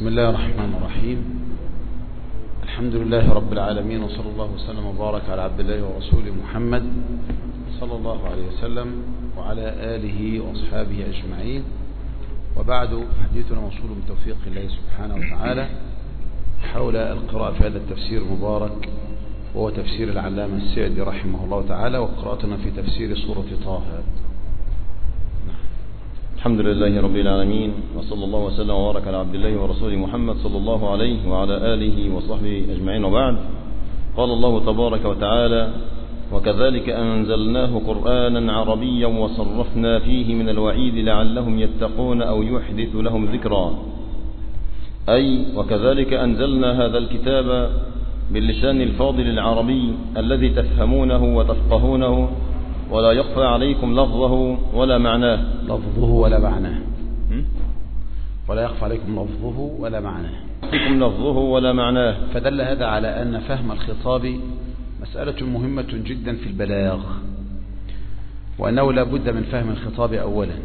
بسم الله الرحمن الرحيم. الحمد لله رب العالمين، وصلى الله وسلم وبارك على عبد الله ورسوله محمد صلى الله عليه وسلم وعلى آله وأصحابه أجمعين. وبعد، حديثنا موصول بتوفيق الله سبحانه وتعالى حول القراءة في هذا التفسير المبارك، وهو تفسير العلامة السعدي رحمه الله تعالى، وقراءتنا في تفسير سورة طه. الحمد لله رب العالمين، وصلى الله وسلم وبارك على عبد الله ورسوله محمد صلى الله عليه وعلى آله وصحبه أجمعين. وبعد، قال الله تبارك وتعالى: وكذلك أنزلناه قرآنا عربيا وصرفنا فيه من الوعيد لعلهم يتقون أو يحدث لهم ذكرا. أي وكذلك أنزلنا هذا الكتاب باللسان الفاضل العربي الذي تفهمونه وتفقهونه، ولا يخفى عليكم لفظه ولا معناه. لفظه ولا معناه، ولا يخفى عليكم لفظه ولا معناه. لفظه ولا معناه. فدل هذا على أن فهم الخطاب مسألة مهمة جدا في البلاغ، وأنه لا بد من فهم الخطاب أولا،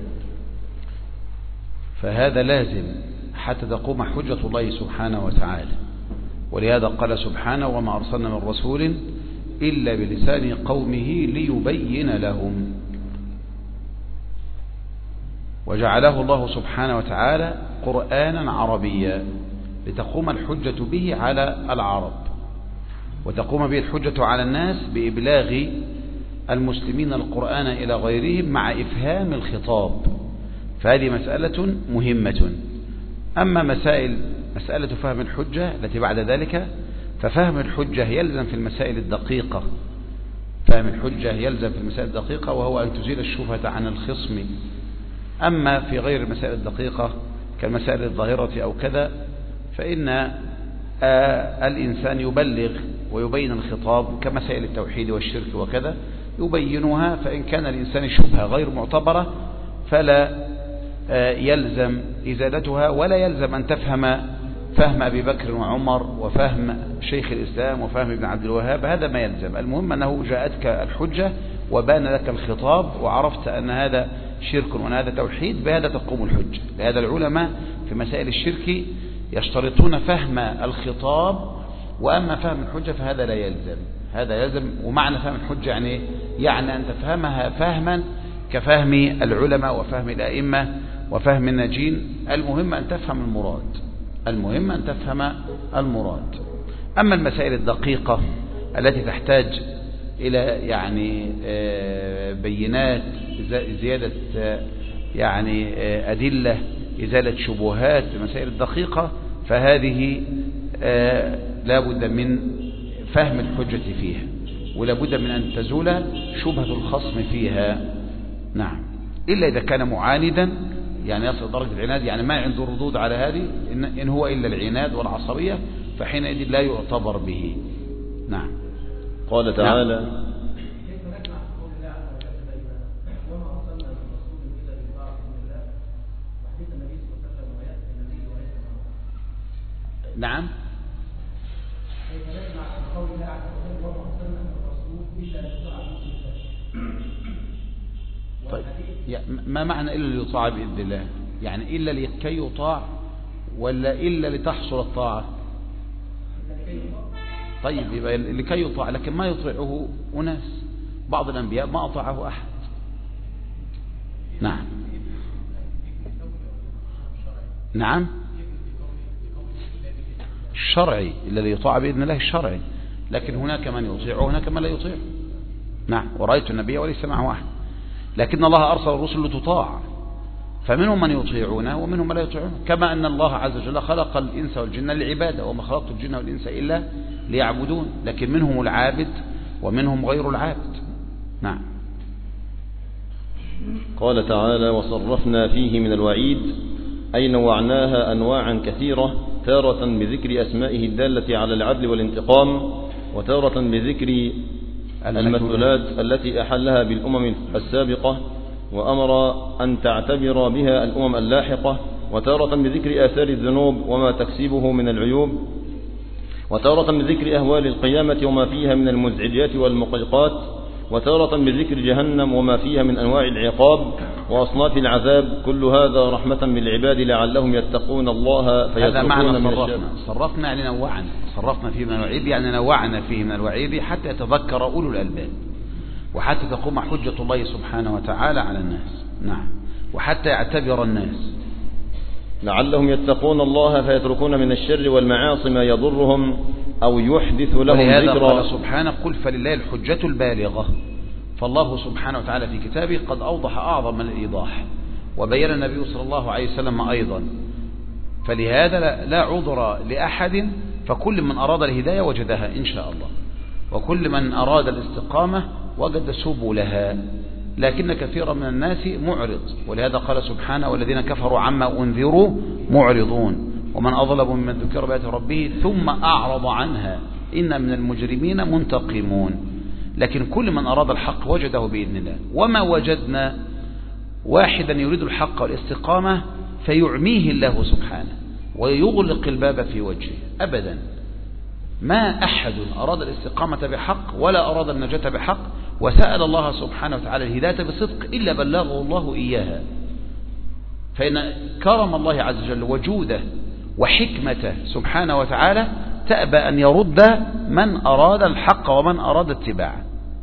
فهذا لازم حتى تقوم حجة الله سبحانه وتعالى. ولهذا قال سبحانه: وما أرسلنا من رسول إلا بلسان قومه ليبين لهم. وجعله الله سبحانه وتعالى قرآنا عربيا لتقوم الحجة به على العرب، وتقوم به الحجة على الناس بإبلاغ المسلمين القرآن إلى غيرهم مع إفهام الخطاب. فهذه مسألة مهمة. أما مسألة فهم الحجة التي بعد ذلك، ففهم الحجة يلزم في المسائل الدقيقة. فهم الحجة يلزم في المسائل الدقيقة، وهو أن تزيل الشبهة عن الخصم. أما في غير المسائل الدقيقة كالمسائل الظاهرة أو كذا، فإن الإنسان يبلغ ويبين الخطاب، كمسائل التوحيد والشرك وكذا يبينها. فإن كان الإنسان شبهة غير معتبرة فلا يلزم إزالتها، ولا يلزم أن تفهم فهم أبي بكر وعمر وفهم شيخ الإسلام وفهم ابن عبد الوهاب. هذا ما يلزم. المهم أنه جاءتك الحجة وبان لك الخطاب وعرفت أن هذا شرك وأن هذا توحيد، بهذا تقوم الحجة. لهذا العلماء في مسائل الشرك يشترطون فهم الخطاب، وأما فهم الحجة فهذا لا يلزم. هذا يلزم. ومعنى فهم الحجة يعني أن تفهمها فهما كفهم العلماء وفهم الأئمة وفهم الناجين. المهم أن تفهم المراد. أما المسائل الدقيقة التي تحتاج إلى بينات، زيادة أدلة، إزالة شبهات، المسائل الدقيقة، فهذه لا بد من فهم الحجة فيها، ولا بد من أن تزول شبهة الخصم فيها. نعم، إلا إذا كان معاندا، يصل درجة العناد، ما عنده ردود على هذه، إن هو إلا العناد والعصبية، فحينئذ لا يعتبر به. نعم. قال تعالى: نعم. طيب، ما معنى إلا ليطاع بإذن الله؟ إلا لكي يطاع ولا إلا لتحصل الطاعة؟ طيب، يبقى لكي يطاع، لكن ما يطيعه أناس. بعض الأنبياء ما أطاعه أحد. نعم. الشرعي، إلا ليطاع بإذن الله الشرعي، لكن هناك من يطيعه وهناك من لا يطيعه. نعم. ورأيت النبي وليس معه أحد، لكن الله أرسل الرسل لتطاع، فمنهم من يطيعونه ومنهم من لا يطيعونه. كما أن الله عز وجل خلق الإنس والجن للعبادة، وما خلقت الجن والإنس إلا ليعبدون، لكن منهم العابد ومنهم غير العابد. نعم. قال تعالى: وصرفنا فيه من الوعيد، أي نوعناها أنواعا كثيرة، تارة بذكر أسمائه الدالة على العدل والانتقام، وتارة بذكر المثلات التي أحلها بالأمم السابقة وأمر أن تعتبر بها الأمم اللاحقة، وتارة بذكر آثار الذنوب وما تكسبه من العيوب، وتارة بذكر أهوال القيامة وما فيها من المزعجات والمقلقات، وتارة بذكر جهنم وما فيها من أنواع العقاب، وأصناف العذاب، كل هذا رحمة بالعباد لعلهم يتقون الله فيتركون من الشر. صرفنا يعني نوعنا، صرفنا فيه من الوعيد يعني نوعنا فيه من الوعيد حتى يتذكر أولو الألباب، وحتى تقوم حجة الله سبحانه وتعالى على الناس. نعم، وحتى يعتبر الناس لعلهم يتقون الله فيتركون من الشر والمعاصي ما يضرهم أو يحدث لهم ذكرا. ولهذا قال سبحانه: قل فلله الحجة البالغة. فالله سبحانه وتعالى في كتابه قد أوضح أعظم من الإيضاح، وبين النبي صلى الله عليه وسلم أيضا. فلهذا لا عذر لأحد، فكل من أراد الهداية وجدها إن شاء الله، وكل من أراد الاستقامة وجد سبلها، لكن كثيرا من الناس معرض. ولهذا قال سبحانه: والذين كفروا عما أنذروا معرضون ومن أظلم ممن ذكر بآيات ربه ثم أعرض عنها إن من المجرمين منتقمون. لكن كل من أراد الحق وجده بإذن الله. وما وجدنا واحدا يريد الحق والاستقامة فيعميه الله سبحانه ويغلق الباب في وجهه أبدا. ما أحد أراد الاستقامة بحق ولا أراد النجاة بحق وسأل الله سبحانه وتعالى الهداية بصدق إلا بلغه الله إياها. فإن كرم الله عز وجل وجوده وحكمته سبحانه وتعالى تأبى أن يرد من أراد الحق ومن أراد اتباعه.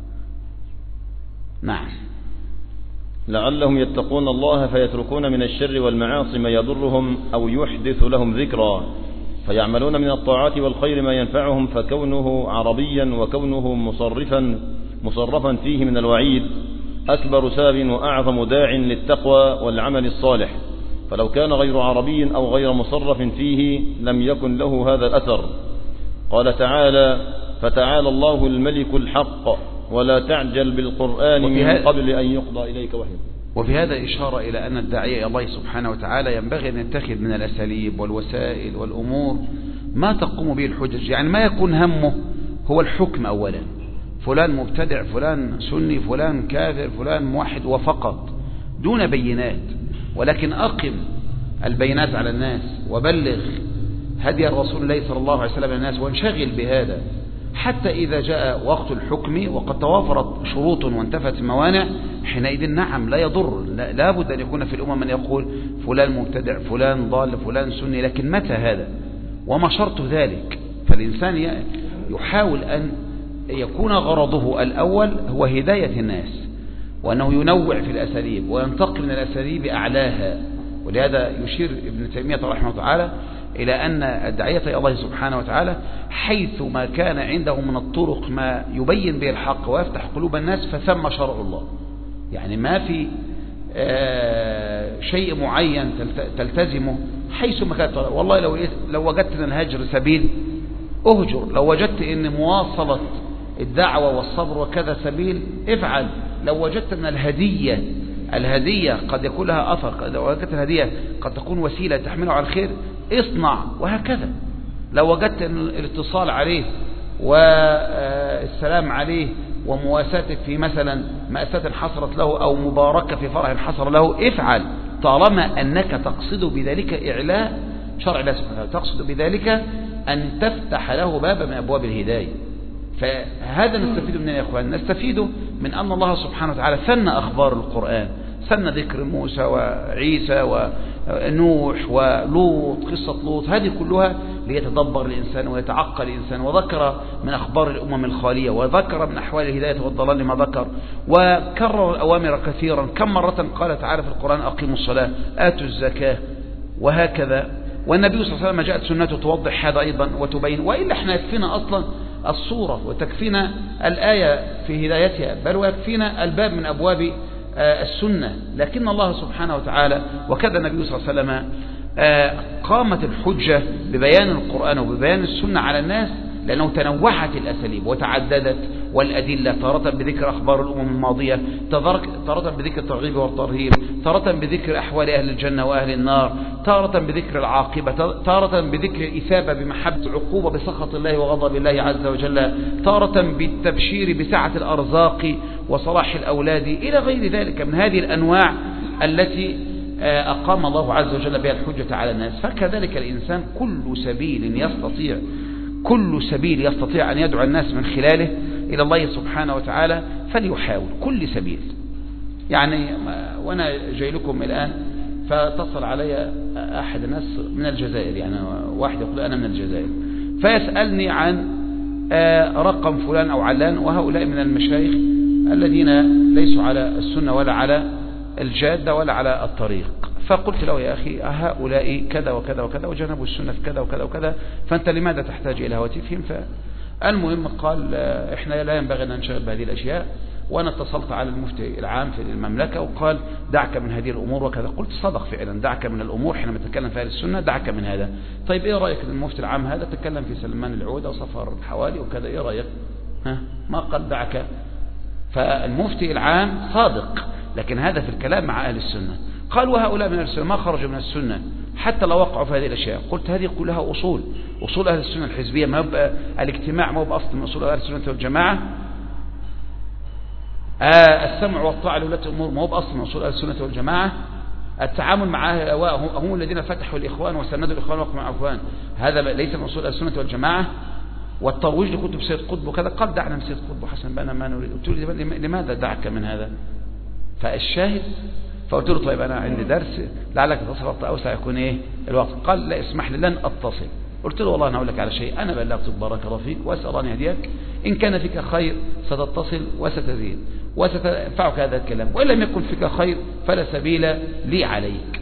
نعم. لعلهم يتقون الله فيتركون من الشر والمعاصي ما يضرهم أو يحدث لهم ذكرا فيعملون من الطاعات والخير ما ينفعهم، فكونه عربيا وكونه مصرفا فيه من الوعيد أكبر سبب وأعظم داع للتقوى والعمل الصالح. فلو كان غير عربي أو غير مصرف فيه لم يكن له هذا الأثر. قال تعالى: فتعالى الله الملك الحق ولا تعجل بالقرآن من قبل أن يقضى إليك وحيه. وفي هذا إشارة إلى أن الداعية إلى الله سبحانه وتعالى ينبغي أن يتخذ من الأساليب والوسائل والأمور ما تقوم به الحجج. يعني ما يكون همه هو الحكم أولا، فلان مبتدع، فلان سني، فلان كافر، فلان موحد، وفقط دون بينات. ولكن أقم البينات على الناس وبلغ هدي رسول الله صلى الله عليه وسلم للناس وانشغل بهذا، حتى إذا جاء وقت الحكم وقد توافرت شروط وانتفت الموانع، حينئذ نعم لا يضر. لا بد أن يكون في الأمة من يقول فلان مبتدع، فلان ضال، فلان سني. لكن متى هذا وما شرط ذلك؟ فالإنسان يحاول أن يكون غرضه الأول هو هداية الناس، وأنه ينوع في الأساليب وينتقل من الأساليب أعلاها. ولهذا يشير ابن تيمية رحمه الله تعالى إلى أن الداعية إلى الله سبحانه وتعالى حيث ما كان عنده من الطرق ما يبين به الحق ويفتح قلوب الناس فثم شرع الله. يعني ما في شيء معين تلتزمه حيث ما كانت. والله لو وجدت أن الهجر سبيل أهجر، لو وجدت أن مواصلة الدعوة والصبر وكذا سبيل افعل، لو وجدت أن الهدية قد يكون لها أثر، لو وجدت الهدية قد تكون وسيلة تحمله على الخير اصنع، وهكذا. لو وجدت أن الاتصال عليه والسلام عليه ومواساته في مثلا مأساة حصلت له أو مباركة في فرح حصل له افعل، طالما أنك تقصد بذلك إعلاء شرع الله سبحانه وتعالى، تقصد بذلك أن تفتح له باب من أبواب الهداية. فهذا نستفيد منه يا أخوان، نستفيد من أن الله سبحانه وتعالى ثنى أخبار القرآن، ثنى ذكر موسى وعيسى ونوح ولوط، قصة لوط، هذه كلها ليتدبر الإنسان ويتعقل الإنسان. وذكر من أخبار الأمم الخالية، وذكر من أحوال الهداية والضلال ما ذكر، وكرر الأوامر كثيرا. كم مرة قال تعالى في القرآن: أقيموا الصلاة، آتوا الزكاة، وهكذا. والنبي صلى الله عليه وسلم جاءت سنته توضح هذا أيضا وتبين. وإلا احنا يكفينا أصلا الصورة وتكفينا الآية في هدايتها، بل ويكفينا الباب من أبواب السنة. لكن الله سبحانه وتعالى وكذا النبي صلى الله عليه وسلم قامت الحجة ببيان القرآن وببيان السنة على الناس، لأنه تنوعت الأساليب وتعددت والأدلة، تارة بذكر أخبار الأمم الماضية، تارة بذكر الترغيب والترهيب، تارة بذكر أحوال أهل الجنة وأهل النار، تارة بذكر العاقبة، تارة بذكر الإثابة بمحبة، عقوبة بسخط الله وغضب الله عز وجل، تارة بالتبشير بسعة الأرزاق وصلاح الأولاد، إلى غير ذلك من هذه الأنواع التي أقام الله عز وجل بها الحجة على الناس. فكذلك الإنسان كل سبيل يستطيع أن يدعو الناس من خلاله إلى الله سبحانه وتعالى فليحاول كل سبيل. يعني وأنا جاي لكم الآن فاتصل علي أحد الناس من الجزائر، يعني واحد يقول أنا من الجزائر، فيسألني عن رقم فلان أو علان، وهؤلاء من المشايخ الذين ليسوا على السنة ولا على الجادة ولا على الطريق. فقلت له يا أخي هؤلاء كذا وكذا وكذا وجنبوا السنة في كذا وكذا وكذا، فأنت لماذا تحتاج إلى هواتفهم؟ فالمهم قال إحنا لا ينبغي أن ننشغل بهذه الأشياء، وأنا اتصلت على المفتي العام في المملكة وقال دعك من هذه الأمور وكذا. قلت صدق فعلا، دعك من الأمور حينما تتكلم في أهل السنة، دعك من هذا. طيب إيه رأيك المفتي العام هذا تكلم في سلمان العودة وصفر الحوالي وكذا، إيه رأيك؟ ما قال دعك. فالمفتي العام صادق، لكن هذا في الكلام مع أهل السنة. قال وهؤلاء من أهل السنة ما خرجوا من السنة حتى لو وقعوا في هذه الأشياء. قلت هذه كلها أصول أهل السنة الحزبية، ما يبقى الاجتماع ما هو أصل من أصول أهل السنة والجماعة. السمع والطاعة لولاة الأمور ما هو أصل من أصول أهل السنة والجماعة. التعامل مع هم الذين فتحوا الإخوان وسندوا الإخوان وقموا مع الإخوان، هذا ليس من أصول أهل السنة والجماعة. والترويج لكتب سيد قطب وكذا، قال دعنا من سيد قطب وحسن بنا ما نريد. قلت له لماذا دعك من هذا؟ فالشاهد، فقلت له طيب أنا عندي درس لعلك تصل وقت أوسع يكون إيه الوقت. قال لا اسمح لي لن أتصل. قلت له والله أنا أقول لك على شيء، أنا بلغت بارك الله فيك وأسأل أن يهديك، إن كان فيك خير ستتصل وستزيد وستنفعك هذا الكلام، وإن لم يكن فيك خير فلا سبيل لي عليك.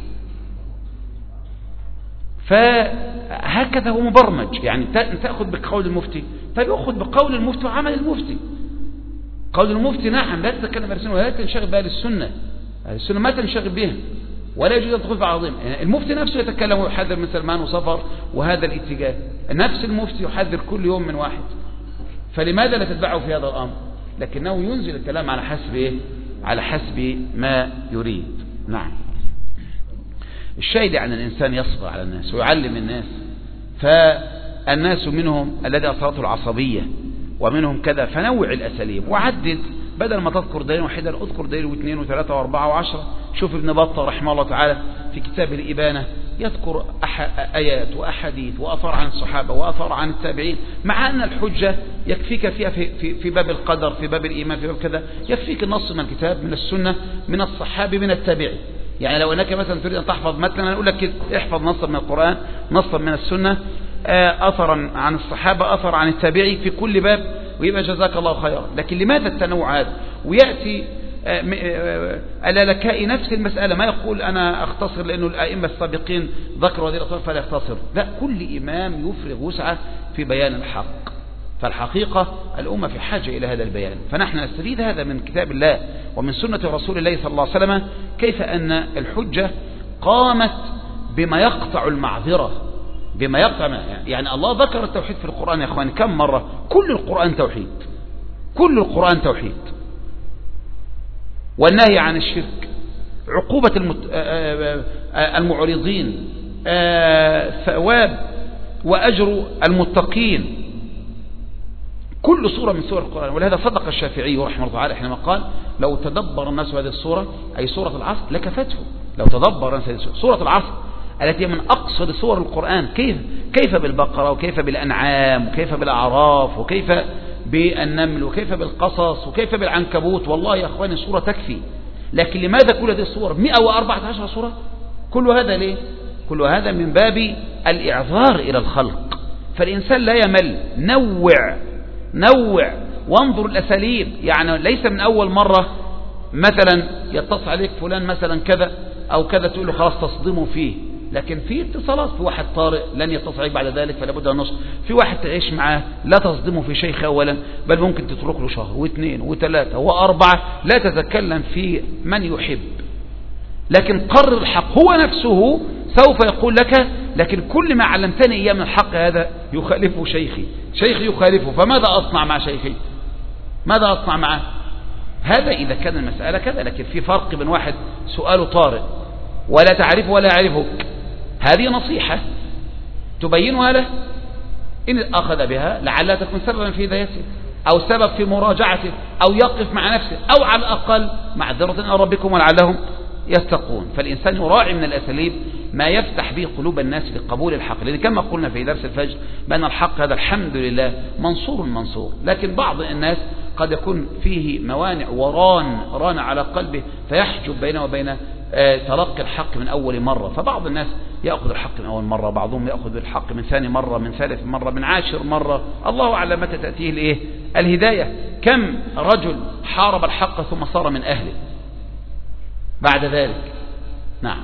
فهكذا هو مبرمج، يعني تأخذ بقول المفتي، طيب أخذ بقول المفتي وعمل المفتي. قول المفتي نعم لا تتكلم عن السنة ولا تنشغل بأهل السنة، أهل السنة ما تنشغل بها ولا يجوز أن تدخل في عظيم. المفتي نفسه يتكلم ويحذر من سلمان وصفر وهذا الاتجاه، نفس المفتي يحذر كل يوم من واحد، فلماذا لا تتبعه في هذا الأمر؟ لكنه ينزل الكلام على حسب إيه؟ على حسب ما يريد. نعم. الشاهد يعني الإنسان يصبر على الناس ويعلم الناس، فالناس منهم الذي أصابته العصبية ومنهم كذا، فنوع الأساليب وعدد، بدل ما تذكر دليل واحدا اذكر دليل واثنين وثلاثة واربعة وعشرة. شوف ابن بطة رحمه الله تعالى في كتاب الإبانة يذكر آيات وأحاديث وأثار عن الصحابة وأثار عن التابعين، مع أن الحجة يكفيك فيها في باب القدر، في باب الإيمان، في باب كذا، يكفيك النص من الكتاب من السنة من الصحابي من التابعي. يعني لو أنك مثلا تريد أن تحفظ مثلا أقول لك احفظ نصا من القرآن نصا من السنة، أثرا عن الصحابة أثر عن التابعي في كل باب، ويبقى جزاك الله خيرا. لكن لماذا التنوع هذا؟ ويأتي اللالكائي نفس المسألة، ما يقول أنا أختصر لأنه الأئمة السابقين ذكروا هذه الأطراف فلا يختصر، لا، كل إمام يفرغ وسعه في بيان الحق. فالحقيقة الأمة في حاجة إلى هذا البيان، فنحن نستفيد هذا من كتاب الله ومن سنة رسول الله صلى الله عليه وسلم، كيف أن الحجة قامت بما يقطع المعذرة، بما يقطع. يعني الله ذكر التوحيد في القرآن يا أخواني كم مرة؟ كل القرآن توحيد، كل القرآن توحيد. والنهي عن الشرك، عقوبة المعرضين، ثواب وأجر المتقين، كل سورة من سور القرآن. ولهذا صدق الشافعي رحمه الله تعالى حينما قال لو تدبر الناس هذه السورة أي سورة العصر لكفته. لو تدبر الناس سورة العصر التي من أقصد سور القرآن، كيف بالبقرة وكيف بالأنعام وكيف بالأعراف وكيف بالنمل وكيف بالقصص وكيف بالعنكبوت، والله يا أخواني السورة تكفي. لكن لماذا كل هذه السور 114 سورة؟ كل هذا ليه؟ كل هذا من باب الإعذار إلى الخلق. فالإنسان لا يمل، نوع وانظر الأساليب. يعني ليس من أول مرة مثلا يتصل عليك فلان مثلا كذا أو كذا تقول له خلاص تصدمه فيه، لكن في اتصالات، في واحد طارئ لن يتصل عليك بعد ذلك فلا بد النص، في واحد تعيش معاه لا تصدمه في شيخ أولا، بل ممكن تترك له شهر واثنين وثلاثة وأربعة لا تتكلم في من يحب، لكن قرر الحق. هو نفسه سوف يقول لك لكن كل ما علمتني إياه من الحق هذا يخالفه شيخي يخالفه، فماذا أصنع مع شيخي؟ ماذا أصنع معه؟ هذا إذا كان المسألة كذا. لكن في فرق بين واحد سؤاله طارئ ولا تعرفه ولا يعرفك، هذه نصيحة تبينها له، إن أخذ بها لعلها تكون سببا في هدايته أو سبب في مراجعته أو يقف مع نفسه أو على الأقل معذرة إلى ربكم ولعلهم يتقون. فالإنسان يراعي من الأساليب ما يفتح به قلوب الناس لقبول الحق، لأن كما قلنا في درس الفجر بأن الحق هذا الحمد لله منصور، لكن بعض الناس قد يكون فيه موانع وران على قلبه فيحجب بينه وبين تلقي الحق من أول مرة. فبعض الناس يأخذ الحق من أول مرة، بعضهم يأخذ الحق من ثاني مرة، من ثالث مرة، من 10 مرة، الله أعلم متى تأتيه الهداية. كم رجل حارب الحق ثم صار من أهله بعد ذلك. نعم.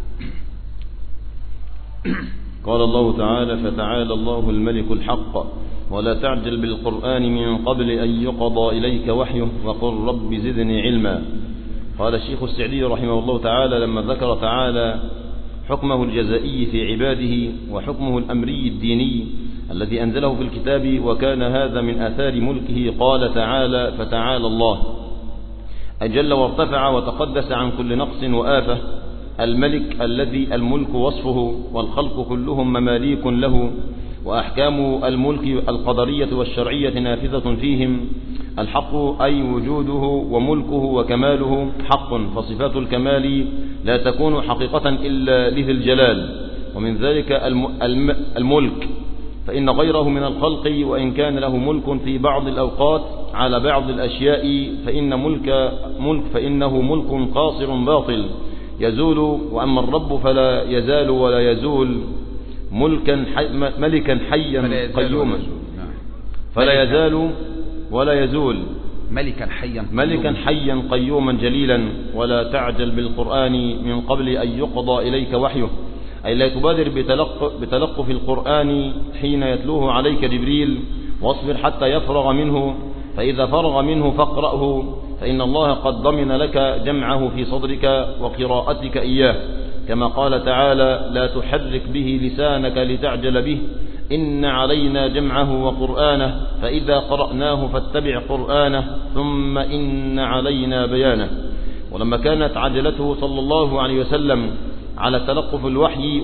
قال الله تعالى: فتعالى الله الملك الحق ولا تعجل بالقرآن من قبل أن يقضى إليك وحيه وقل رب زدني علما. قال الشيخ السعدي رحمه الله تعالى لما ذكر تعالى حكمه الجزائي في عباده وحكمه الأمري الديني الذي أنزله في الكتاب وكان هذا من آثار ملكه، قال تعالى: فتعالى الله أجل وارتفع وتقدس عن كل نقص وآفة، الملك الذي الملك وصفه والخلق كلهم مماليك له، وأحكام الملك القدرية والشرعية نافذة فيهم. الحق أي وجوده وملكه وكماله حق، فصفات الكمال لا تكون حقيقة إلا لذي الجلال. ومن ذلك الملك، فإن غيره من الخلق وإن كان له ملك في بعض الأوقات على بعض الأشياء فإنه ملك قاصر باطل يزول، وأما الرب فلا يزال ولا يزول ملكا حيا قيوما، فلا يزال ولا يزول ملكا حيا قيوما جليلا. ولا تعجل بالقرآن من قبل أن يقضى إليك وحيه، أي لا تبادر بتلقف القرآن حين يتلوه عليك جبريل، واصبر حتى يفرغ منه، فإذا فرغ منه فاقرأه، فإن الله قد ضمن لك جمعه في صدرك وقراءتك إياه، كما قال تعالى: لا تحرك به لسانك لتعجل به، إن علينا جمعه وقرآنه، فإذا قرأناه فاتبع قرآنه، ثم إن علينا بيانه. ولما كانت عجلته صلى الله عليه وسلم على تلقف الوحي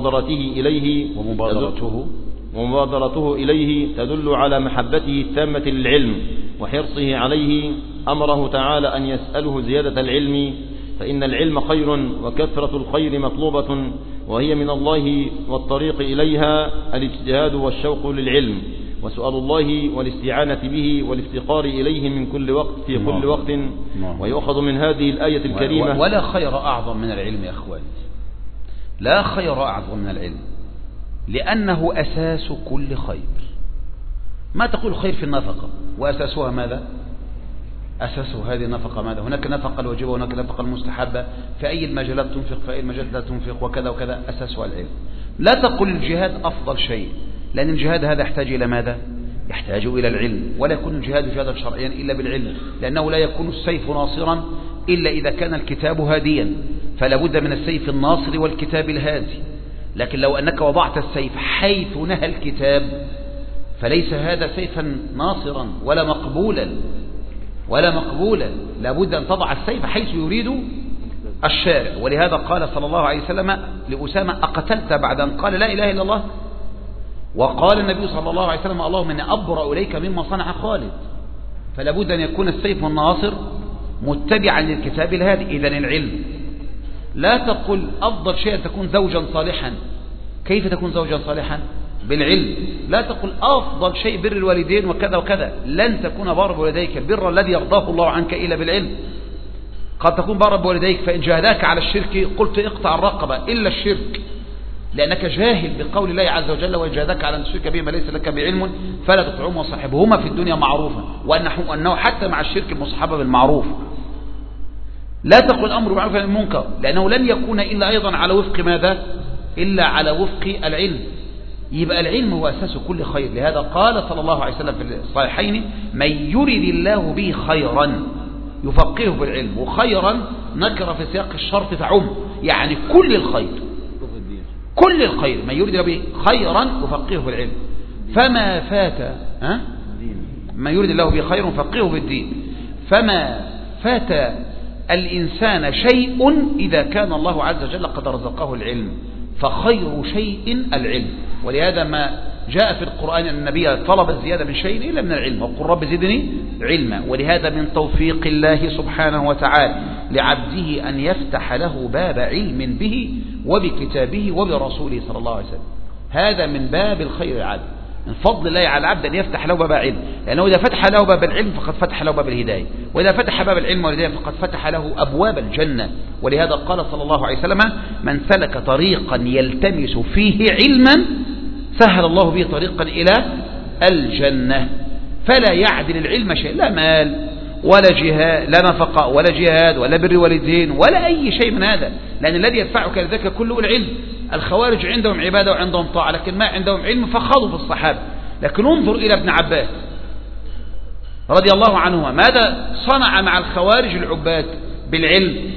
ومبادرته إليه تدل على محبته التامة للعلم وحرصه عليه، أمره تعالى أن يسأله زيادة العلم، فإن العلم خير وكثرة الخير مطلوبة، وهي من الله، والطريق إليها الاجتهاد والشوق للعلم وسؤال الله والاستعانة به والافتقار إليه من كل وقت في كل وقت. ويؤخذ من هذه الآية الكريمة: ولا خير أعظم من العلم يا أخواني، لا خير أعظم من العلم، لأنه أساس كل خير. ما تقول خير في النفقة، وأساسها ماذا؟ أساس هذه النفقة ماذا؟ هناك نفقة الواجبة وهناك نفقة المستحبة، في أي المجالات تنفق، في أي المجالات لا تنفق، وكذا وكذا. أساسها العلم. لا تقل الجهاد أفضل شيء، لأن الجهاد هذا يحتاج إلى ماذا؟ يحتاج إلى العلم، ولا يكون الجهاد جهادا شرعيا إلا بالعلم، لأنه لا يكون السيف ناصرا إلا إذا كان الكتاب هاديا، فلا بد من السيف الناصر والكتاب الهادي. لكن لو أنك وضعت السيف حيث نهى الكتاب فليس هذا سيفا ناصرا ولا مقبولا، لا بد أن تضع السيف حيث يريد الشارع. ولهذا قال صلى الله عليه وسلم لأسامة: أقتلت بعد أن قال لا إله إلا الله؟ وقال النبي صلى الله عليه وسلم: اللهم إني أبرأ إليك مما صنع خالد. فلا بد أن يكون السيف الناصر متبعا للكتاب الهادي. إذن العلم. لا تقل أفضل شيء أن تكون زوجا صالحا. كيف تكون زوجا صالحا؟ بالعلم. لا تقل أفضل شيء بر الوالدين وكذا وكذا. لن تكون بار بوالديك البر الذي يرضاه الله عنك إلا بالعلم. قد تكون بار بوالديك فإن جاهداك على الشرك قلت اقطع الرقبة إلا الشرك، لأنك جاهل بقول الله عز وجل: وإن جاهداك على أن تشرك به ما ليس لك بعلم فلا تطعهما وصاحبهما في الدنيا معروفا، وأنه حتى مع الشرك المصحبة بالمعروف. لا تقل أمر معروف عن المنكر، لأنه لن يكون إلا أيضا على وفق ماذا؟ إلا على وفق العلم. يبقى العلم هو أساس كل خير. لهذا قال صلى الله عليه وسلم في الصحيحين: من يرد الله به خيرا يفقهه بالعلم. وخيرا نكر في سياق الشرط تعم، يعني كل الخير، كل الخير. من يرد الله به خيرا يفقهه بالعلم. فما فات من يرد الله به خير يفقهه بالدين. فما فات الإنسان شيء إذا كان الله عز وجل قد رزقه العلم، فخير شيء العلم. ولهذا ما جاء في القرآن أن النبي طلب الزيادة من شيء إلا من العلم، وقل رب زدني علما. ولهذا من توفيق الله سبحانه وتعالى لعبده أن يفتح له باب علم به وبكتابه وبرسوله صلى الله عليه وسلم. هذا من باب الخير العظيم. من فضل الله على العبد أن يفتح له باب علم، لأنه إذا فتح له باب العلم فقد فتح له باب الهداية، وإذا فتح باب العلم والهداية فقد فتح له أبواب الجنة. ولهذا قال صلى الله عليه وسلم: من سلك طريقا يلتمس فيه علما سهل الله به طريقا إلى الجنة. فلا يعدل العلم شيء، لا مال ولا جهاد، لا نفقة ولا جهاد ولا بر والدين ولا أي شيء من هذا، لأن الذي يدفعك لذلك كله العلم. الخوارج عندهم عبادة وعندهم طاعة، لكن ما عندهم علم فخاضوا في الصحابة. لكن انظر إلى ابن عباس رضي الله عنهما ماذا صنع مع الخوارج العباد بالعلم.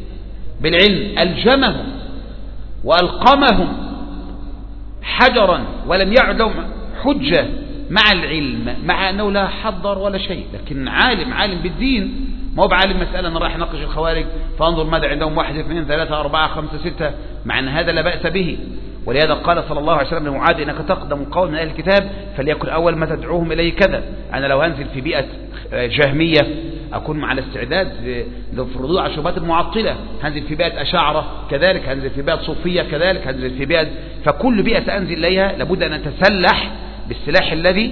ألجمهم وألقمهم حجرا ولم يعد لهم حجة مع العلم، مع أنه لا حضر ولا شيء، لكن عالم بالدين، ما هو بعالم مسألة أنا راح نقش الخوارج فانظر ماذا عندهم 1 2 3 4 5 6، مع أن هذا لا بأس به. ولهذا قال صلى الله عليه وسلم لمعاذ: إنك تقدم قوم من أهل الكتاب فليكن أول ما تدعوهم إليه كذا. أنا لو هنزل في بيئة جهمية أكون على استعداد لفرض عشوبات المعطلة، هنزل في بيئة أشاعرة كذلك، هنزل في بيئة صوفية كذلك، هنزل في بيئة، فكل بيئة سأنزل إليها لابد أن أتسلح بالسلاح الذي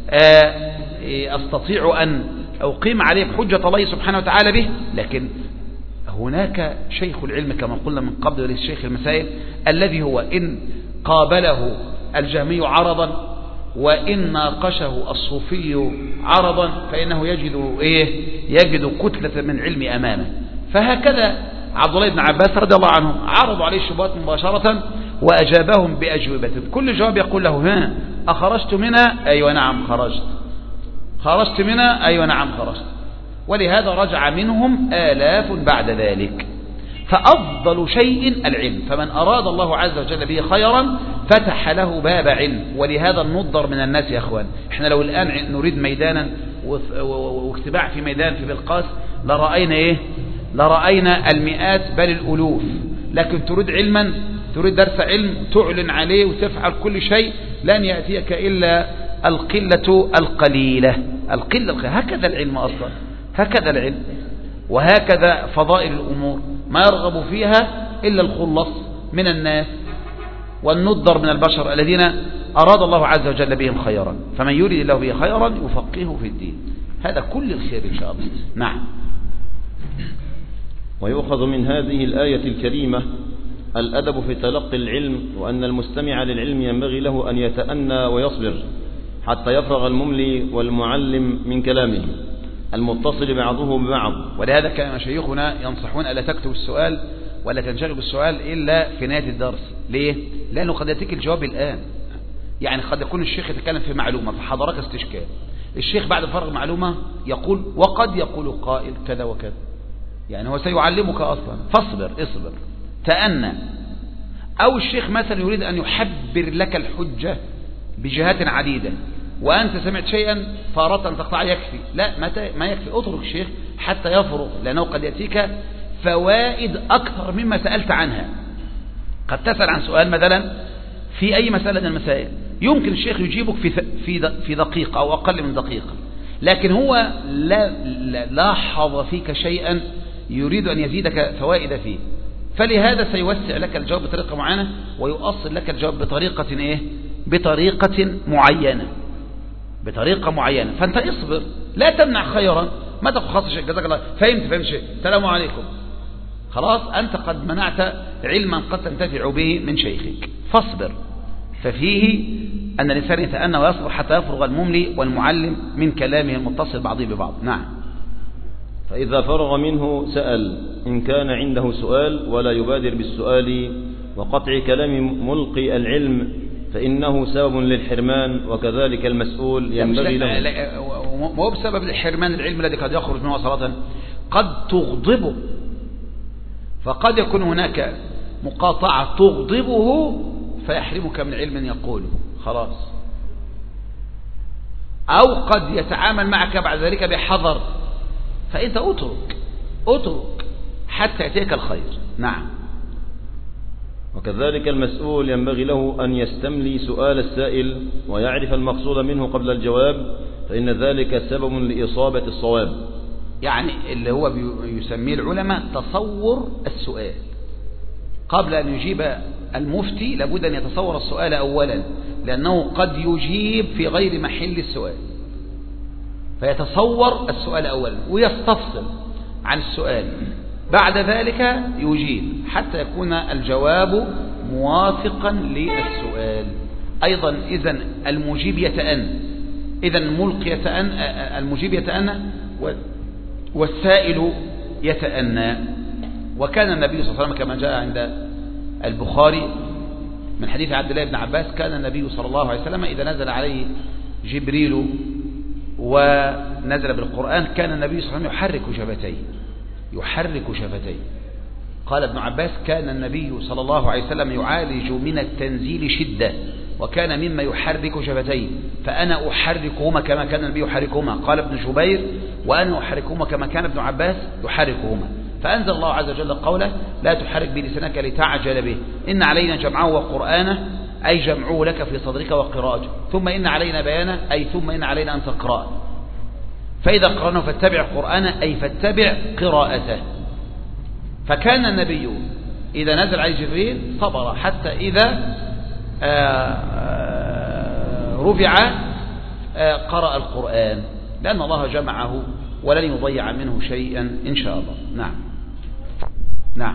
أستطيع أن أقيم عليه بحجة الله سبحانه وتعالى به. لكن هناك شيخ العلم كما قلنا من قبل، وللشيخ المسائل الذي هو إن قابله الجهمي عرضا وإن ناقشه الصوفي عرضا فإنه يجد كتلة من علم أمامه. فهكذا عبد الله بن عباس رضي الله عنه عرضوا عليه الشبهات مباشرة وأجابهم بأجوبة، كل جواب يقول له: ها أخرجت منها؟ أيوة نعم خرجت. خرجت منها؟ أيوة نعم خرجت. ولهذا رجع منهم آلاف بعد ذلك. فأفضل شيء العلم، فمن أراد الله عز وجل به خيرا فتح له باب علم. ولهذا النضر من الناس يا أخوان، احنا لو الآن نريد ميدانا واجتماع في ميدان في بلقاس لرأينا المئات بل الألوف. لكن تريد علما، تريد درس علم تعلن عليه وتفعل كل شيء، لن يأتيك إلا القلة القليلة. هكذا العلم أصلا، هكذا العلم، وهكذا فضائل الأمور ما يرغب فيها إلا الخلص من الناس والندر من البشر الذين أراد الله عز وجل بهم خيرا. فمن يريد الله به خيرا يفقهه في الدين، هذا كل الخير إن شاء الله. نعم. ويؤخذ من هذه الآية الكريمة الأدب في تلقي العلم، وأن المستمع للعلم ينبغي له أن يتأنى ويصبر حتى يفرغ المملي والمعلم من كلامه المتصل بعضه ببعض. ولهذا كان مشايخنا ينصحون ألا تكتب السؤال ولا تنشغل بالسؤال إلا في نهاية الدرس. ليه؟ لأنه قد يأتيك الجواب الآن. يعني قد يكون الشيخ يتكلم في معلومة فحضرك استشكال، الشيخ بعد فرغ معلومة يقول، وقد يقول قائل كذا وكذا، يعني هو سيعلمك أصلا، فاصبر اصبر تأنى. أو الشيخ مثلا يريد أن يحبر لك الحجة بجهات عديدة وأنت سمعت شيئا فأردت أن تقطع، يكفي، لا ما يكفي، اترك الشيخ حتى يفرغ، لأنه قد يأتيك فوائد أكثر مما سألت عنها. قد تسأل عن سؤال مثلا في أي مسألة من المسائل، يمكن الشيخ يجيبك في دقيقة أو أقل من دقيقة، لكن هو لاحظ فيك شيئا يريد أن يزيدك فوائد فيه، فلهذا سيوسع لك الجواب بطريقة معينة ويؤصل لك الجواب بطريقة معينة. فأنت اصبر، لا تمنع خيرا، ما تقول خلاص شيء جزاك الله فهمت شيء السلام عليكم، خلاص أنت قد منعت علما قد تنتفع به من شيخك، فاصبر. ففيه أن الإنسان يتأنى ويصبر حتى يفرغ المملي والمعلم من كلامه المتصل بعضه ببعض. نعم. فإذا فرغ منه سأل إن كان عنده سؤال، ولا يبادر بالسؤال وقطع كلام ملقي العلم، فإنه سبب للحرمان، وكذلك المسؤول ينبغي له. مو بسبب الحرمان العلم الذي قد يخرج منه صلاة، قد تغضبه، فقد يكون هناك مقاطعة تغضبه فيحرمك من علم يقوله خلاص، أو قد يتعامل معك بعد ذلك بحذر، فأنت اترك حتى يأتيك الخير. نعم. وكذلك المسؤول ينبغي له أن يستملي سؤال السائل ويعرف المقصود منه قبل الجواب، فإن ذلك سبب لإصابة الصواب. يعني اللي هو يسميه العلماء تصور السؤال، قبل أن يجيب المفتي لابد أن يتصور السؤال أولا، لأنه قد يجيب في غير محل السؤال، فيتصور السؤال أولا ويستفصل عن السؤال، بعد ذلك يجيب حتى يكون الجواب موافقا للسؤال. أيضا إذن المجيب يتأنى، إذن الملقي يتأنى، المجيب يتأنى والسائل يتأنى. وكان النبي صلى الله عليه وسلم كما جاء عند البخاري من حديث عبد الله بن عباس، كان النبي صلى الله عليه وسلم إذا نزل عليه جبريل ونزل بالقرآن كان النبي صلى الله عليه وسلم يحرك شفتيه. قال ابن عباس: كان النبي صلى الله عليه وسلم يعالج من التنزيل شدة، وكان مما يحرك شفتيه، فأنا أحركهما كما كان النبي يحركهما. قال ابن جبير: وأنا أحركهما كما كان ابن عباس يحركهما. فأنزل الله عز وجل قوله: لا تحرك بلسانك لتعجل به، إن علينا جمعه وقرآنه، أي جمعه لك في صدرك وقراءته، ثم إن علينا بيانه، أي ثم إن علينا أن تقرأه، فإذا قرأناه فاتبع قرآنه، أي فاتبع قراءته. فكان النبي إذا نزل عليه جبريل صبر حتى إذا رفع قرأ القرآن، لأن الله جمعه ولن يضيع منه شيئا إن شاء الله. نعم. نعم.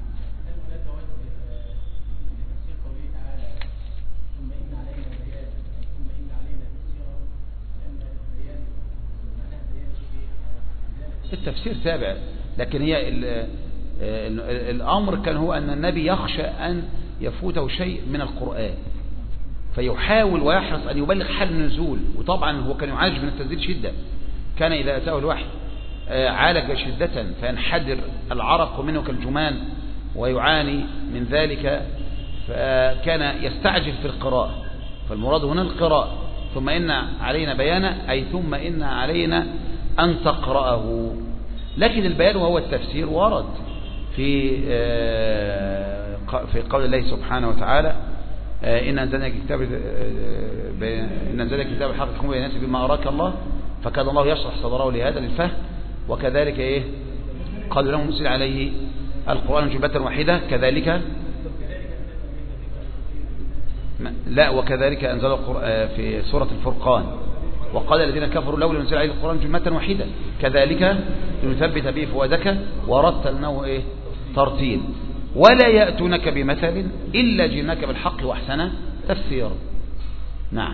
التفسير تابع، لكن هي الأمر كان هو أن النبي يخشى أن يفوته شيء من القرآن، فيحاول ويحرص أن يبلغ حال النزول. وطبعا هو كان يعالج من التنزيل شدة، كان إذا أتاه الوحي عالج شدة فينحدر العرق منه كالجمان ويعاني من ذلك، فكان يستعجل في القراءة. فالمراد هنا القراءة. ثم إن علينا بيانه، أي ثم إن علينا أن تقرأه. لكن البيان وهو التفسير ورد في قول الله سبحانه وتعالى: إن أنزلنا كتاب الحق يحكم بين الناس بما أراك الله، فكان الله يشرح صدره لهذا للفهم. وكذلك قال لهم نزل عليه القرآن جملة واحدة، كذلك لا، وكذلك أنزل القرآن في سورة الفرقان، وقال الذين كفروا لولا نزل عليه القرآن جملة واحدة كذلك لنثبت به فؤادك ورتلناه ترتيل، ولا يأتونك بمثل إلا جئناك بالحق وأحسن تفسيرا. نعم.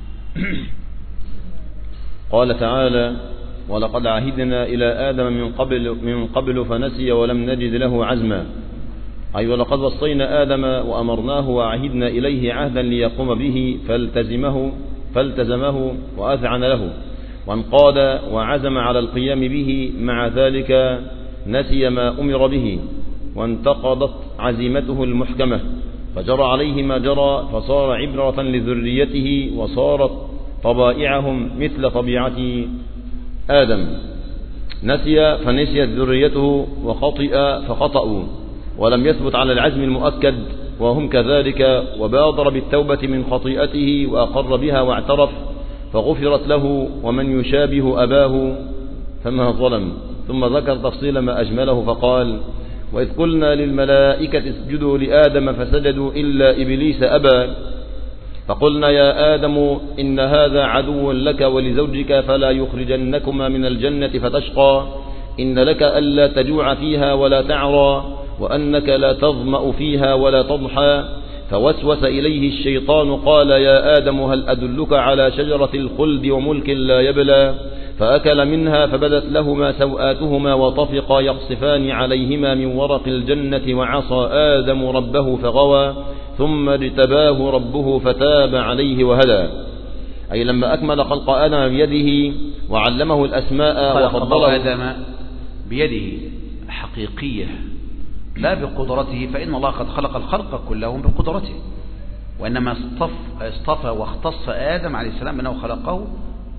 قال تعالى: ولقد عهدنا إلى آدم من قبل فنسي ولم نجد له عزما، أي ولقد وصينا آدم وأمرناه وعهدنا إليه عهدا ليقوم به فالتزمه وأذعن له وانقاد وعزم على القيام به، مع ذلك نسي ما أمر به وانتقضت عزيمته المحكمة، فجرى عليه ما جرى، فصار عبرة لذريته، وصارت طبائعهم مثل طبيعة آدم. نسي فنسيت ذريته، وخطئ فخطأوا، ولم يثبت على العزم المؤكد وهم كذلك، وبادر بالتوبة من خطيئته وأقر بها واعترف فغفرت له، ومن يشابه أباه فما ظلم. ثم ذكر تفصيل ما أجمله فقال: وإذ قلنا للملائكة اسجدوا لآدم فسجدوا إلا إبليس أبى، فقلنا يا آدم إن هذا عدو لك ولزوجك فلا يخرجنكما من الجنة فتشقى، إن لك ألا تجوع فيها ولا تعرى، وأنك لا تظمأ فيها ولا تضحى. فوسوس إليه الشيطان قال يا آدم هل أدلك على شجرة الخلد وملك لا يبلى، فأكل منها فبدت لهما سوآتهما وطفقا يقصفان عليهما من ورق الجنة، وعصى آدم ربه فغوى، ثم اجتباه ربه فتاب عليه وهدى. أي لما أكمل خلق آدم بيده وعلمه الأسماء وفضله آدم بيده حقيقية لا بقدرته، فإن الله قد خلق الخلق كلهم بقدرته، وإنما اصطفى واختص آدم عليه السلام أنه خلقه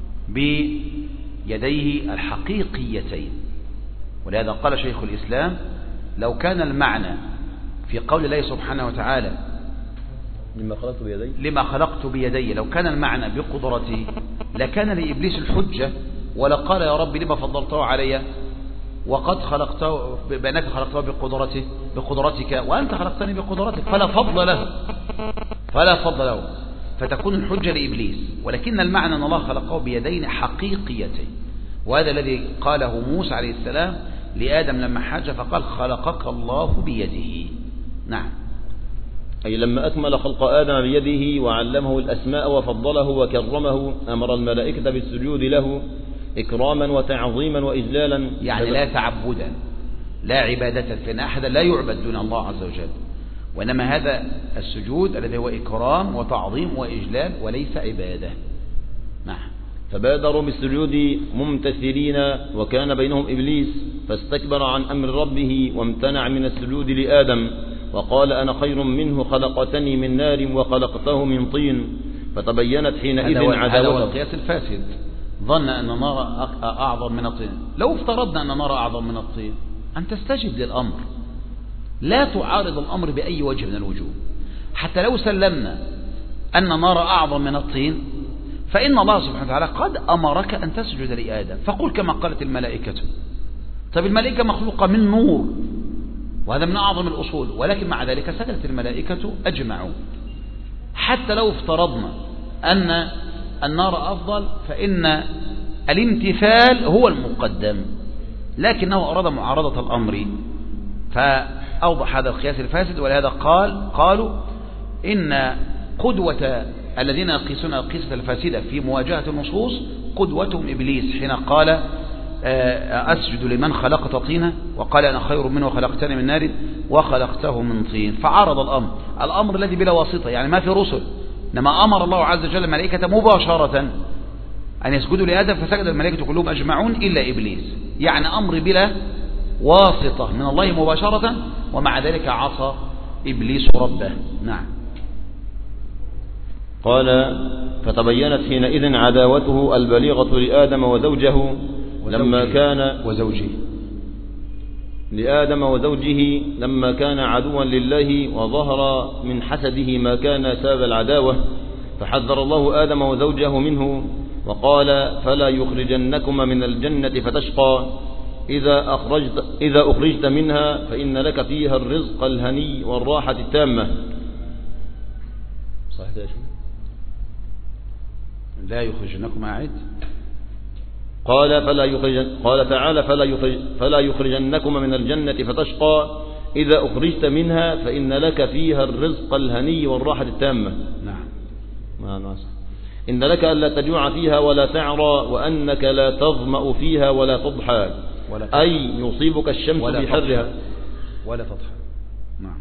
بيديه الحقيقيتين. ولهذا قال شيخ الإسلام: لو كان المعنى في قول الله سبحانه وتعالى لما خلقت بيدي، لو كان المعنى بقدرتي لكان لإبليس الحجة، ولقال يا رب لما فضلته علي وقد خلقته بأنك خلقته بقدرتك وأنت خلقتني بقدرتك، فلا فضل له. فتكون الحجة لإبليس، ولكن المعنى أن الله خلقه بيدين حقيقيتين، وهذا الذي قاله موسى عليه السلام لآدم لما حاج فقال خلقك الله بيده. نعم. أي لما أكمل خلق آدم بيده وعلمه الأسماء وفضله وكرمه أمر الملائكة بالسجود له إكراما وتعظيما وإجلالا، يعني لا تعبدا لا عبادة، فإن أحدا لا يعبد دون الله عز وجل، وإنما هذا السجود الذي هو إكرام وتعظيم وإجلال وليس عبادة. نعم. فبادروا بالسجود ممتثلين، وكان بينهم إبليس فاستكبر عن أمر ربه وامتنع من السجود لآدم وقال أنا خير منه خلقتني من نار وخلقته من طين، فتبينت حينئذ عداوته. هذا هو القياس الفاسد، ظن أن النار أعظم من الطين. لو افترضنا أن النار أعظم من الطين أن تستجب للأمر، لا تعارض الأمر بأي وجه من الوجوه. حتى لو سلمنا أن النار أعظم من الطين فإن الله سبحانه وتعالى قد أمرك أن تسجد لآدم، فقل كما قالت الملائكة. طيب الملائكة مخلوقة من نور، وهذا من أعظم الأصول، ولكن مع ذلك سجدت الملائكة أجمعون. حتى لو افترضنا أن النار أفضل فإن الامتثال هو المقدم، لكنه أراد معارضة الأمر فأوضح هذا القياس الفاسد. ولهذا قالوا إن قدوة الذين يقيسون القياس الفاسدة في مواجهة النصوص قدوتهم إبليس حين قال أسجد لمن خلقت طينا وقال أنا خير منه خلقتني من نار وخلقته من طين، فعارض الأمر الذي بلا واسطة، يعني ما في رسل، إنما أمر الله عز وجل الملائكة مباشرة أن يسجدوا لآدم فسجد الملائكة كلهم أجمعون إلا إبليس، يعني أمر بلا واسطة من الله مباشرة، ومع ذلك عصى إبليس ربه. نعم. قال فتبينت حينئذ عداوته البليغة لآدم وزوجه لما كان لآدم وزوجه لما كان عدوا لله، وظهر من حسده ما كان سبب العداوة، فحذر الله آدم وزوجه منه وقال فلا يخرجنكما من الجنة فتشقى، إذا أخرجت منها فإن لك فيها الرزق الهني والراحة التامة. صحيح يا شيخ؟ لا يخرجنكما أعد. قال تعالى فلا يخرجنكما من الجنة فتشقى، إذا أخرجت منها فإن لك فيها الرزق الهني والراحة التامة. نعم. إن لك ألا تجوع فيها ولا تعرى، وأنك لا تظمأ فيها ولا تضحى، أي يصيبك الشمس بحرها ولا تضحى. نعم.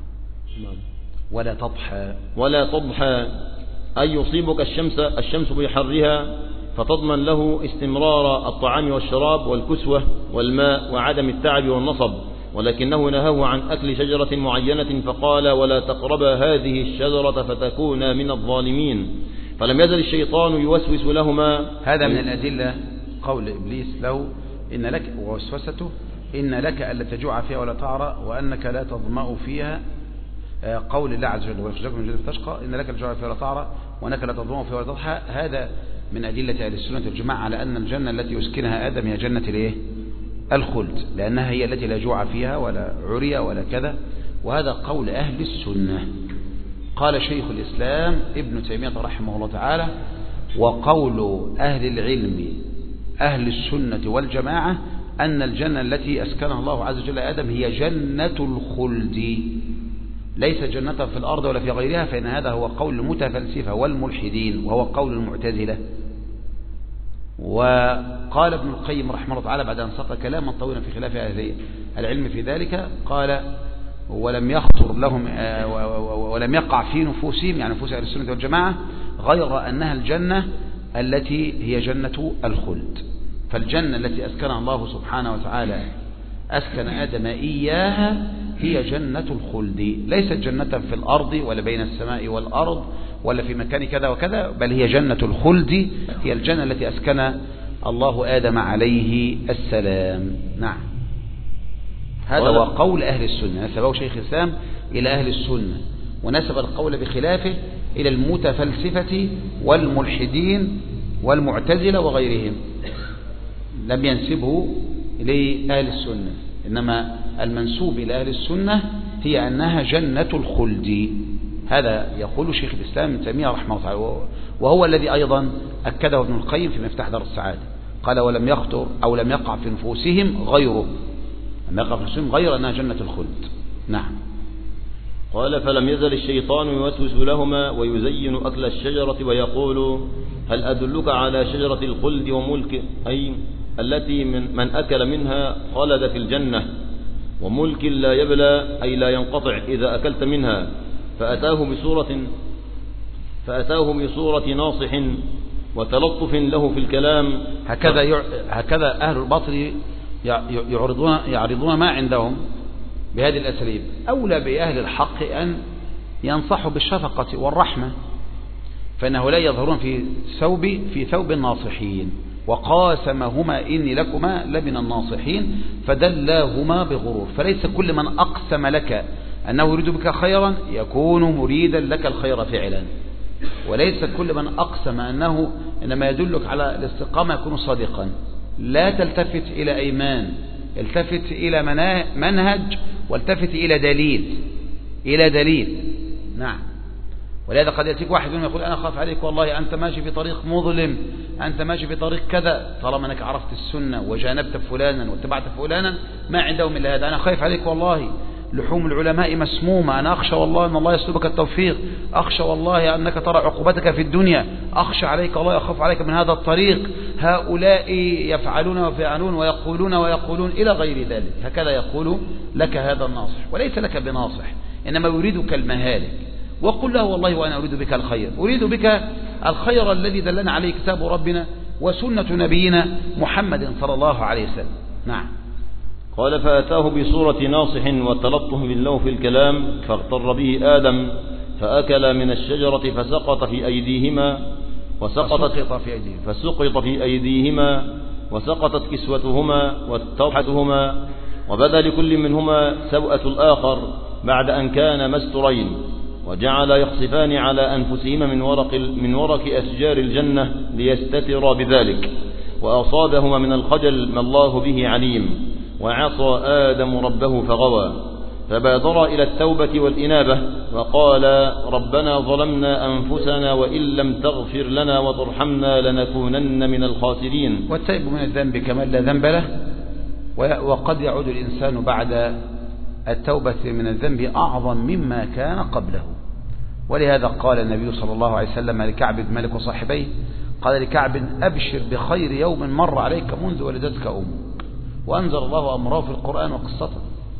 ولا تضحى أي يصيبك الشمس بحرها، فتضمن له استمرار الطعام والشراب والكسوة والماء وعدم التعب والنصب، ولكنه نهاه عن أكل شجرة معينة فقال ولا تقربا هذه الشجرة فتكونا من الظالمين، فلم يزل الشيطان يوسوس لهما. هذا من الأدلة قول إبليس له إن لك ووسوسته إن لك ألا تجوع فيها ولا تعرى وأنك لا تظمأ فيها، قول الله عز وجل ويخرجكم من الجنة فتشقى إن لك الجوع فيها ولا تعرى وأنك لا تظمأ فيها ولا تضحى. هذا من أدلة أهل السنة والجماعة على أن الجنة التي يسكنها آدم هي جنة الخلد، لأنها هي التي لا جوع فيها ولا عري ولا كذا، وهذا قول أهل السنة. قال شيخ الإسلام ابن تيمية رحمه الله تعالى وقول أهل العلم أهل السنة والجماعة أن الجنة التي أسكنها الله عز وجل آدم هي جنة الخلد، ليس جنة في الأرض ولا في غيرها، فإن هذا هو قول المتفلسفة والملحدين وهو قول المعتزلة. وقال ابن القيم رحمه الله تعالى بعد أن ساق كلاما طويلا في خلاف أهل العلم في ذلك، قال ولم يخطر لهم ولم يقع في نفوسهم يعني نفوس أهل السنة والجماعة غير أنها الجنة التي هي جنة الخلد. فالجنة التي أسكنها الله سبحانه وتعالى أسكن آدم إياها هي جنة الخلد، ليست جنة في الأرض ولا بين السماء والأرض ولا في مكان كذا وكذا، بل هي جنة الخلد، هي الجنة التي أسكن الله آدم عليه السلام. نعم. هذا هو قول أهل السنة، نسبه شيخ الإسلام إلى أهل السنة، ونسب القول بخلافه إلى المتفلسفة والملحدين والمعتزلة وغيرهم، لم ينسبه لأهل السنة، إنما المنسوب إلى أهل السنة هي أنها جنة الخلد. هذا يقول شيخ الإسلام ابن تيمية رحمه الله تعالى، وهو الذي أيضا أكده ابن القيم في مفتاح دار السعادة، قال ولم يخطر أو لم يقع في نفوسهم غيره، لم يقع في نفوسهم غير أنها جنة الخلد. نعم. قال فلم يزل الشيطان يوسوس لهما ويزين أكل الشجرة ويقول هل أدلك على شجرة الخلد وملك، أي التي من أكل منها خلد في الجنة، وملك لا يبلى أي لا ينقطع إذا أكلت منها، فأتاه بصورة ناصح وتلطف له في الكلام. هكذا أهل الباطل يعرضون ما عندهم بهذه الأساليب. أولى بأهل الحق أن ينصحوا بالشفقة والرحمة، فإنه لا يظهرون في ثوب الناصحين، وقاسمهما إني لكما لمن الناصحين فدلاهما بغرور. فليس كل من أقسم لك أنه يريد بك خيرا يكون مريدا لك الخير فعلا، وليس كل من أقسم أنه إنما يدلك على الاستقامة يكون صادقا. لا تلتفت إلى أيمان، التفت إلى منهج، والتفت إلى دليل. نعم. ولهذا قد يأتيك واحد منهم يقول أنا خاف عليك والله أنت ماشي في طريق مظلم، أنت ماشي في طريق كذا، طالما أنك عرفت السنة وجانبت فلانا واتبعت فلانا ما عندهم إلا هذا. أنا خايف عليك والله لحوم العلماء مسمومة، أنا أخشى والله أن الله يسلبك التوفيق، أخشى والله أنك ترى عقوبتك في الدنيا، أخشى عليك الله يخاف عليك من هذا الطريق، هؤلاء يفعلون ويفعلون ويقولون إلى غير ذلك. هكذا يقول لك هذا الناصح، وليس لك بناصح، إنما يريدك المهالك. وقل له والله وأنا أريد بك الخير، أريد بك الخير الذي دلنا عليه كتاب ربنا وسنة نبينا محمد صلى الله عليه وسلم. نعم. قال فأتاه بصورة ناصح وتلطف بالله في الكلام، فاغتر به آدم فأكل من الشجرة فسقط في أيديهما وسقطت كسوتهما واتضحتهما، وبدا لكل منهما سوءة الآخر بعد أن كان مسترين، وجعل يخصفان على أنفسهما من ورق أشجار الجنة ليستترا بذلك، وأصابهما من الخجل ما الله به عليم، وعصى آدم ربه فغوى، فبادر إلى التوبة والإنابة وقال ربنا ظلمنا أنفسنا وإن لم تغفر لنا وترحمنا لنكونن من الخاسرين. والتائب من الذنب كمن لا ذنب له، وقد يعود الإنسان بعد التوبة من الذنب أعظم مما كان قبله. ولهذا قال النبي صلى الله عليه وسلم لكعب بن مالك وصاحبيه، قال لكعب أبشر بخير يوم مر عليك منذ ولدتك أمك، وأنزل الله أمره في القرآن وقصته.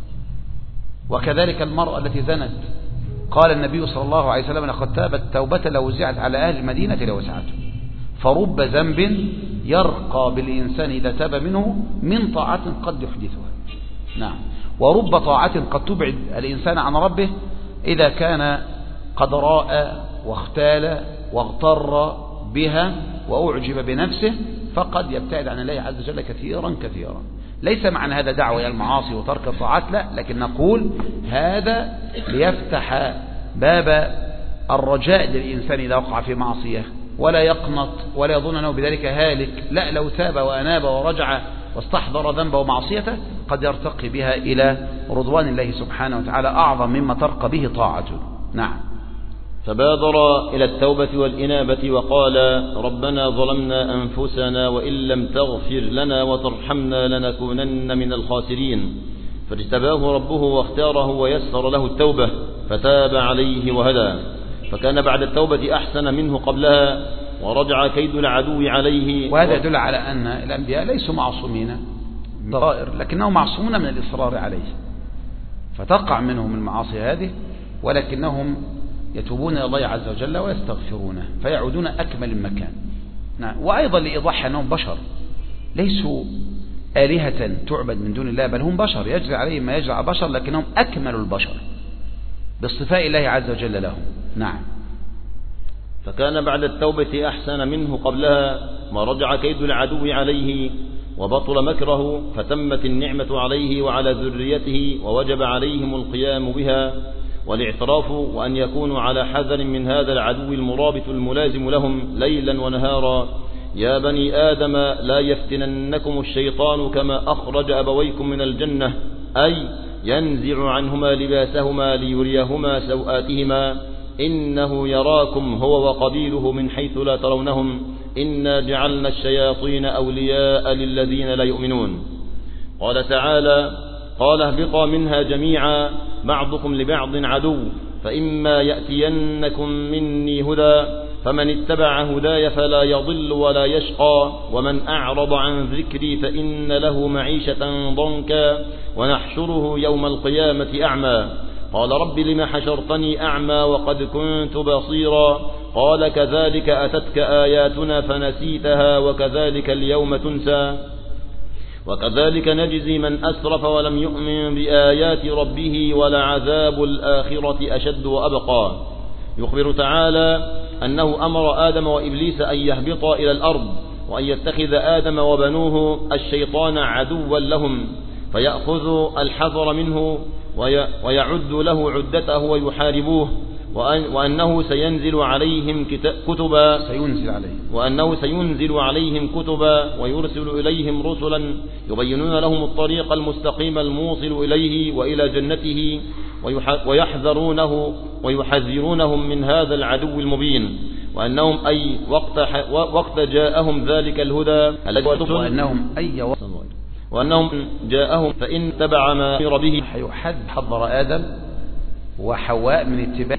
وكذلك المرأة التي زنت، قال النبي صلى الله عليه وسلم لقد تابت توبة لو وزعت على أهل المدينة لوسعته. فرب ذنب يرقى بالإنسان إذا تاب منه من طاعة قد يحدثها. نعم. ورب طاعة قد تبعد الإنسان عن ربه إذا كان قد راء واختال واغتر بها وأعجب بنفسه، فقد يبتعد عن الله عز وجل كثيرا كثيرا. ليس معنى هذا دعوة إلى المعاصي وترك الطاعات، لا، لكن نقول هذا ليفتح باب الرجاء للإنسان إذا وقع في معصية، ولا يقنط ولا يظن أنه بذلك هالك، لا، لو تاب وأناب ورجع واستحضر ذنبه ومعصيته قد يرتقي بها إلى رضوان الله سبحانه وتعالى أعظم مما ترقى به طاعته. نعم. فبادر إلى التوبة والإنابة وقال ربنا ظلمنا أنفسنا وإن لم تغفر لنا وترحمنا لنكونن من الخاسرين، فاجتباه ربه واختاره ويسر له التوبة فتاب عليه وهدى، فكان بعد التوبة أحسن منه قبلها، ورجع كيد العدو عليه. وهذا يدل على أن الأنبياء ليسوا معصومين ضرائر، لكنهم معصومون من الإصرار عليه، فتقع منهم المعاصي هذه، ولكنهم يتوبون إلى الله عز وجل ويستغفرونه فيعودون أكمل المكان. نعم. وأيضا لإيضاح أنهم بشر ليسوا آلهة تعبد من دون الله، بل هم بشر يجري عليهم ما يجري على بشر، لكنهم أكمل البشر باصطفاء الله عز وجل لهم. نعم. فكان بعد التوبة أحسن منه قبلها، ما رجع كيد العدو عليه وبطل مكره، فتمت النعمة عليه وعلى ذريته، ووجب عليهم القيام بها والاعتراف، وأن يكونوا على حذر من هذا العدو المرابط الملازم لهم ليلا ونهارا. يا بني آدم لا يفتننكم الشيطان كما أخرج أبويكم من الجنة، أي ينزع عنهما لباسهما ليريهما سوآتهما، إنه يراكم هو وقبيله من حيث لا ترونهم إنا جعلنا الشياطين أولياء للذين لا يؤمنون. قال تعالى قال اهبطا منها جميعا بعضكم لبعض عدو فإما يأتينكم مني هدى فمن اتبع هداي فلا يضل ولا يشقى ومن أعرض عن ذكري فإن له معيشة ضنكا ونحشره يوم القيامة أعمى قال رب لم حشرتني أعمى وقد كنت بصيرا قال كذلك أتتك آياتنا فنسيتها وكذلك اليوم تنسى وكذلك نجزي من أسرف ولم يؤمن بآيات ربه ولعذاب الآخرة أشد وأبقى. يخبر تعالى أنه أمر آدم وإبليس أن يهبطا إلى الأرض وأن يتخذ آدم وبنوه الشيطان عدوا لهم فيأخذ الحذر منه ويعد له عدته ويحاربوه وأنه سينزل عليهم كتبا ويرسل إليهم رسلا يبينون لهم الطريق المستقيم الموصل إليه وإلى جنته ويحذرونهم من هذا العدو المبين وأنهم أي وقت جاءهم ذلك الهدى وأنهم جاءهم فإن تبع ما أمر به حذر آدم وحواء من اتباع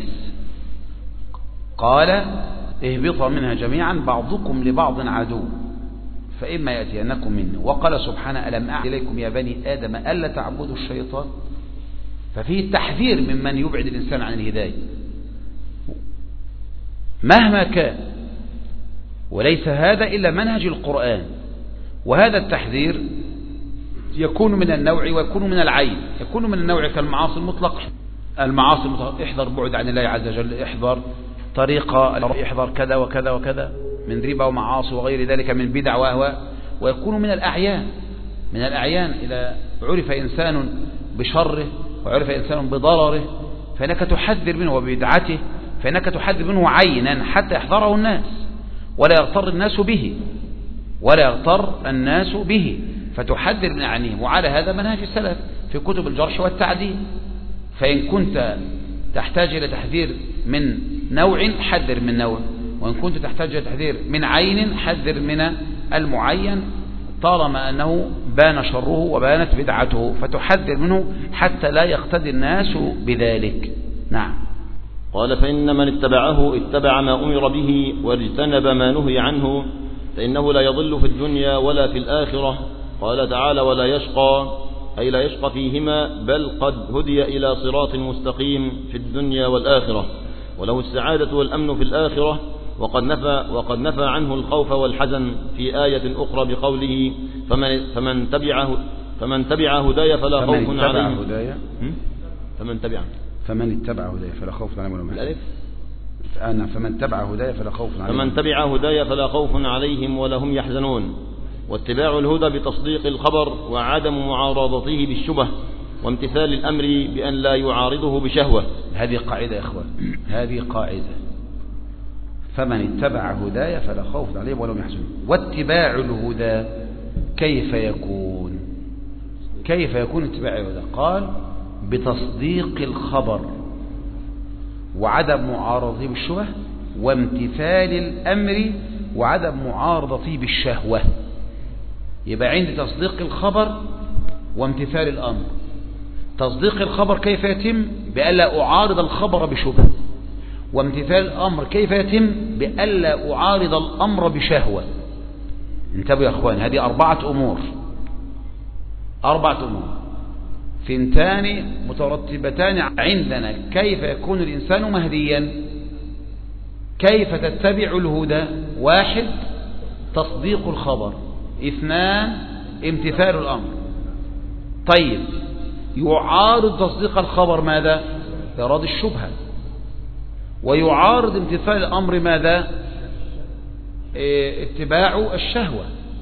قال اهبطوا منها جميعا بعضكم لبعض عدو فإما يأتينكم مني وقال سبحانه ألم أعهد إليكم يا بني آدم ألا تعبدوا الشيطان ففيه التحذير ممن يبعد الإنسان عن الهداية مهما كان وليس هذا إلا منهج القرآن وهذا التحذير يكون من النوع ويكون من العين. يكون من النوع كالمعاصي المطلقة احذر بعد عن الله عز وجل احذر طريقة احذر كذا وكذا وكذا من ربا ومعاصي وغير ذلك من بدع وأهواء. ويكون من الأعيان إذا عرف إنسان بشره وعرف إنسان بضرره فإنك تحذر منه وبدعته فإنك تحذر منه عينا حتى يحذره الناس ولا يغتر الناس به فتحذر من عنهم. وعلى هذا منهج السلف في كتب الجرح والتعديل. فإن كنت تحتاج إلى تحذير من نوع حذر من نوع وإن كنت تحتاج إلى تحذير من عين حذر من المعين طالما أنه بان شره وبانت بدعته فتحذر منه حتى لا يقتدي الناس بذلك. نعم. قال فإن من اتبع ما أمر به واجتنب ما نهي عنه فإنه لا يضل في الدنيا ولا في الآخرة. قال تعالى ولا يشقى أي لا يشقى فيهما بل قد هدي إلى صراط مستقيم في الدنيا والآخرة وله السعادة والأمن في الآخرة. وقد نفى عنه الخوف والحزن في آية أخرى بقوله فمن تبع هدايا فلا خوف عليهم فمن اتبع هدايا فلا خوف عليهم فمن تبع هدايا فلا خوف عليهم ولا هم يحزنون. واتباع الهدى بتصديق الخبر وعدم معارضته بالشبه وامتثال الأمر بأن لا يعارضه بشهوة. هذه قاعدة يا إخوان هذه قاعدة فمن اتبع هدايا فلا خوف عليهم ولا هم يحزنون. واتباع الهدى كيف يكون اتباع الهدى؟ قال بتصديق الخبر وعدم معارضته بالشبه وامتثال الأمر وعدم معارضته بالشهوة. يبقى عندي تصديق الخبر وامتثال الأمر. تصديق الخبر كيف يتم؟ بألا أعارض الخبر بشبه. وامتثال الأمر كيف يتم؟ بألا أعارض الأمر بشهوة. انتبهوا يا أخوان هذه أربعة أمور ثنتان مترتبتان عندنا. كيف يكون الإنسان مهديا؟ كيف تتبع الهدى؟ 1 تصديق الخبر 2 امتثال الأمر. طيب يعارض تصديق الخبر ماذا؟ إراد الشبهة. ويعارض امتثال الأمر ماذا؟ اتباع الشهوة.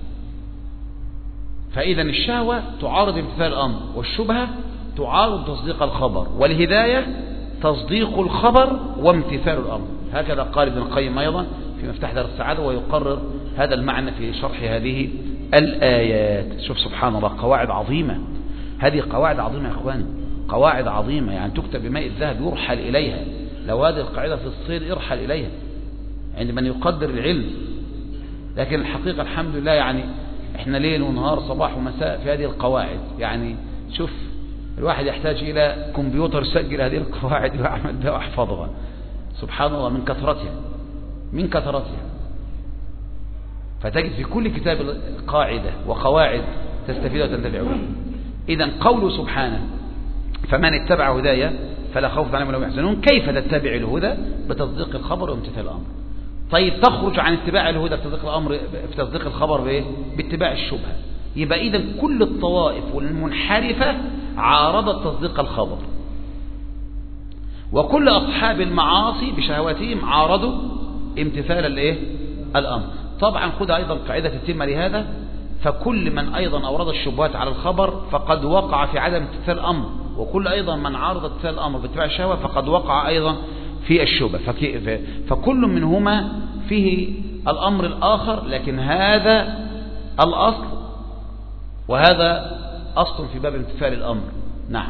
فإذا الشهوة تعارض امتثال الأمر والشبهة تعارض تصديق الخبر والهداية تصديق الخبر وامتثال الأمر. هكذا قال ابن القيم أيضا في مفتاح دار السعادة ويقرر هذا المعنى في شرح هذه الآيات. شوف سبحان الله قواعد عظيمة. هذه قواعد عظيمة يا أخواني قواعد عظيمة يعني تكتب بماء الذهب يرحل إليها لو هذه القاعدة في الصين ارحل إليها عند من يقدر العلم. لكن الحقيقة الحمد لله يعني احنا ليل ونهار صباح ومساء في هذه القواعد. يعني شوف الواحد يحتاج إلى كمبيوتر يسجل هذه القواعد ويعمل بها ويحفظها سبحان الله من كثرتها. فتجد في كل كتاب قاعدة وقواعد تستفيد وتنتفع بها. إذن قوله سبحانه فمن اتبع هدايا فلا خوف عليهم ولا هم يحزنون. كيف تتبع الهدى؟ بتصديق الخبر وامتثال الأمر. طيب تخرج عن اتباع الهدى في تصديق الأمر في تصديق الخبر بإيه؟ باتباع الشبهة. يبقى إذن كل الطوائف والمنحرفة عارضت تصديق الخبر، وكل أصحاب المعاصي بشهواتهم عارضوا امتثال الإيه؟ الأمر. طبعا خذ أيضا قاعدة تتم لهذا، فكل من أيضا أورد الشبهات على الخبر فقد وقع في عدم امتثال الأمر، وكل أيضا من عارض امتثال الأمر باتباع الشهوة فقد وقع أيضا في الشبهة. فكل منهما فيه الأمر الآخر، لكن هذا الأصل وهذا أصل في باب امتثال الأمر. نعم.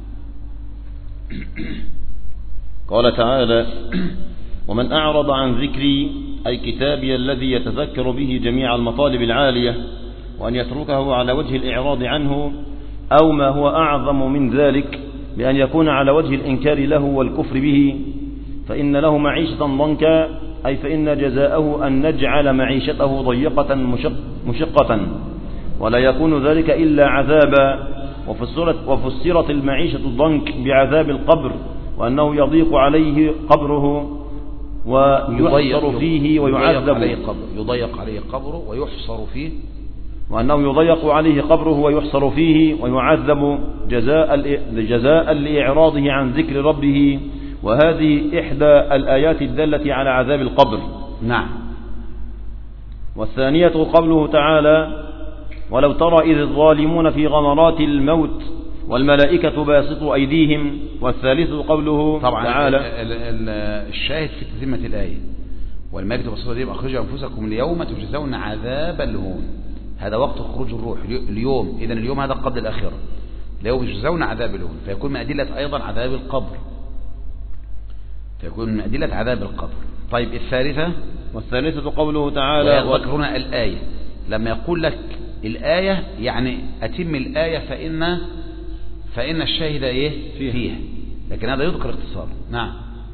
قال تعالى ومن أعرض عن ذكري أي كتابي الذي يتذكر به جميع المطالب العالية، وأن يتركه على وجه الإعراض عنه أو ما هو أعظم من ذلك بأن يكون على وجه الإنكار له والكفر به، فإن له معيشة ضنكا أي فإن جزاءه أن نجعل معيشته ضيقة مشقة، ولا يكون ذلك إلا عذابا. وفسرت المعيشة الضنك بعذاب القبر، وأنه يضيق عليه قبره ويحصر فيه ويعذب. يضيق عليه قبره ويحصر فيه، وأنه يضيق عليه قبره ويحصر فيه ويعذب جزاء لإعراضه عن ذكر ربه. وهذه إحدى الآيات الدالة على عذاب القبر. نعم. والثانية قوله تعالى ولو ترى إذ الظالمون في غمرات الموت والملائكة باسطوا أيديهم. والثالث قوله طبعا تعالى الشاهد في تتمة الآية والملائكة باسطوا أيديهم أخرجوا أنفسكم اليوم تجزون عذاب الهون. هذا وقت خروج الروح اليوم. إذن اليوم هذا قبل الآخرة، اليوم يجزون عذاب الهون، فيكون من أدلة أيضا عذاب القبر، فيكون من أدلة عذاب القبر. طيب والثالثة قوله تعالى ويذكرون الآية. لما يقول لك الآية يعني أتم الآية فإن الشاهد إيه فيها، لكن هذا يذكر اختصار. نعم.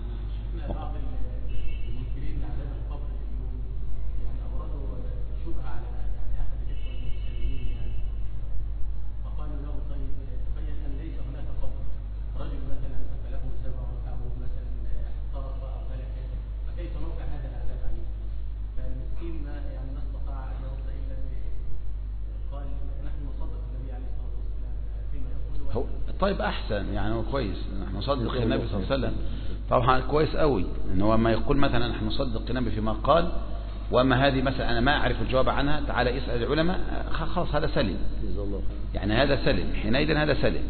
طيب أحسن يعني هو كويس نحن نصدق النبي صلى الله عليه وسلم. طبعا كويس قوي إن هو ما يقول مثلا نحن نصدق النبي فيما قال، وأما هذه مثلا أنا ما أعرف الجواب عنها تعالى اسأل العلماء، خلاص هذا سلم، يعني هذا سلم حينئذ، هذا سلم.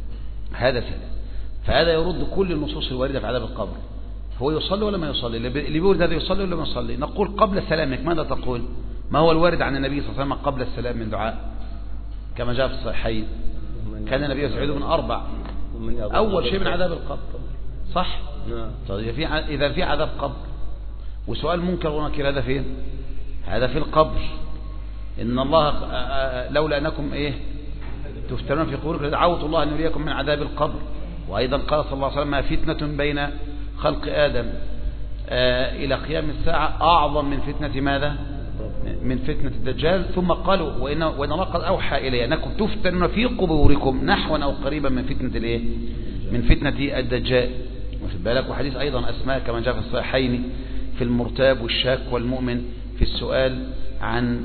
فهذا يرد كل النصوص الواردة في عذاب القبر. هو يصلي ولا ما يصلي؟ اللي بيقول هذا يصلي ولا ما يصلي؟ نقول قبل سلامك ماذا تقول؟ ما هو الوارد عن النبي صلى الله عليه وسلم قبل السلام من دعاء كما جاء في الصحيحين؟ كان النبي يسعده من 4. أول شيء من عذاب القبر، صح؟ طيب إذا في عذاب قبر وسؤال منكر ونكير، هذا فين؟ هذا في القبر. إن الله لولا أنكم إيه تفتنون في قبوركم لدعوت الله أن يريكم من عذاب القبر. وأيضا قال صلى الله عليه وسلم ما فتنة بين خلق آدم إلى قيام الساعة أعظم من فتنة ماذا؟ من فتنة الدجال. ثم قالوا وإن الله قد أوحى إلي أنكم تفتنون في قبوركم نحوا أو قريبا من فتنة الإيه؟ من فتنة الدجال. واخد بالك؟ وحديث أيضا أسماء كما جاء في الصحيحين في المرتاب والشاك والمؤمن في السؤال عن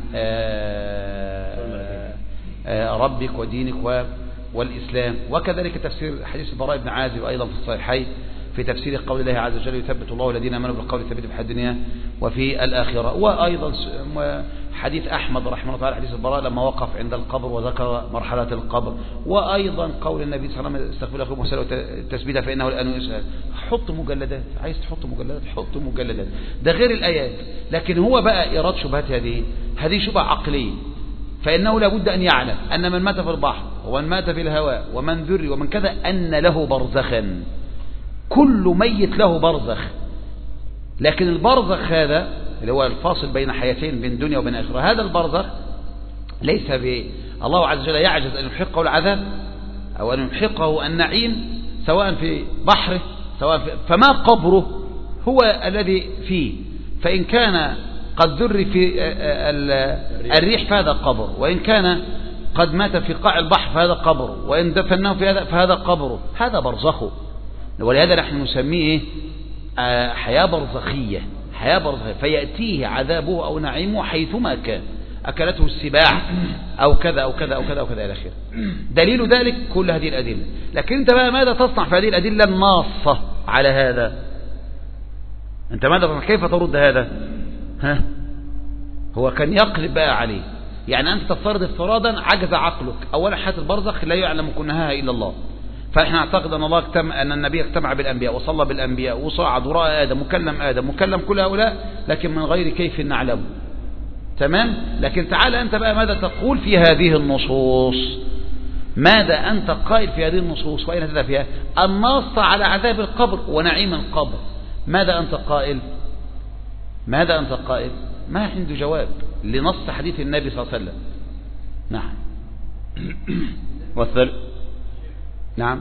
ربك ودينك والإسلام. وكذلك تفسير حديث البراء بن عازب أيضا في الصحيحين في تفسير قول الله عز وجل يثبت الله الذين آمنوا بالقول الثابت في الحياة الدنيا وفي الآخرة. وأيضا حديث أحمد رحمه الله تعالى حديث البراء لما وقف عند القبر وذكر مرحلة القبر. وأيضا قول النبي صلى الله عليه وسلم استغفر لكم وسألوا تثبيتا فإنه الآن يسأل. حط مجلدات، عايز تحط مجلدات حط مجلدات، ده غير الآيات. لكن هو بقى إيراد شبهات هذه شبهة عقلية. فإنه لابد أن يعلم أن من مات في البحر ومن مات في الهواء ومن ذري ومن كذا أن له برزخا، كل ميت له برزخ، لكن البرزخ هذا اللي هو الفاصل بين حياتين، بين دنيا وبين آخرة، هذا البرزخ ليس الله عز وجل يعجز أن يحقه العذاب أو أن يحقه النعيم سواء في بحره فما قبره هو الذي فيه، فإن كان قد ذر في الريح فهذا قبر، وإن كان قد مات في قاع البحر فهذا قبر، وإن دفناه في هذا فهذا قبره، هذا برزخه. ولهذا نحن نسميه حياة برزخية، فيأتيه عذابه أو نعيمه حيثما كان، أكلته السباع أو كذا أو كذا أو كذا أو كذا إلى آخره. دليل ذلك كل هذه الأدلة. لكن أنت بقى ماذا تصنع في هذه الأدلة الناصة على هذا؟ أنت ماذا تصنع؟ كيف ترد هذا؟ هو كان يقلب بقى عليه. يعني أنت تفترض افتراضا عجز عقلك. أولا حياة البرزخ لا يعلم كنهاها إلا الله، فإحنا نعتقد أن النبي اجتمع بالأنبياء وصلى بالأنبياء وصعد ورأى آدم مكلم كل هؤلاء، لكن من غير كيف نعلم. تمام. لكن تعال أنت بقى ماذا تقول في هذه النصوص؟ ماذا أنت قائل في هذه النصوص؟ وأين تذهب فيها؟ النص على عذاب القبر ونعيم القبر. ماذا أنت قائل؟ ما عنده جواب لنص حديث النبي صلى الله عليه وسلم. نعم. نعم.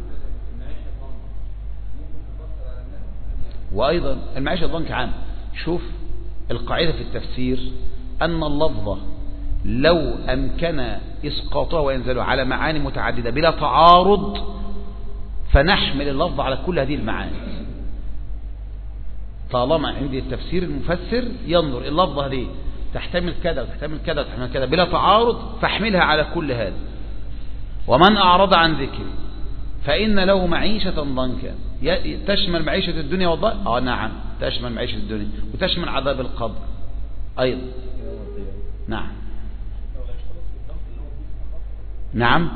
وأيضا المعيشة الضنك عام. شوف القاعدة في التفسير أن اللفظة لو أمكن إسقاطها وينزلها على معاني متعددة بلا تعارض فنحمل اللفظ على كل هذه المعاني. طالما عندي التفسير المفسر ينظر اللفظة هذه تحتمل كذا وتحتمل كذا وتحتمل كذا بلا تعارض فاحملها على كل هذا. ومن أعرض عن ذكري فإن له معيشة ضنكا. تشمل معيشة الدنيا والضنك؟ نعم تشمل معيشة الدنيا وتشمل عذاب القبر أيضا. نعم.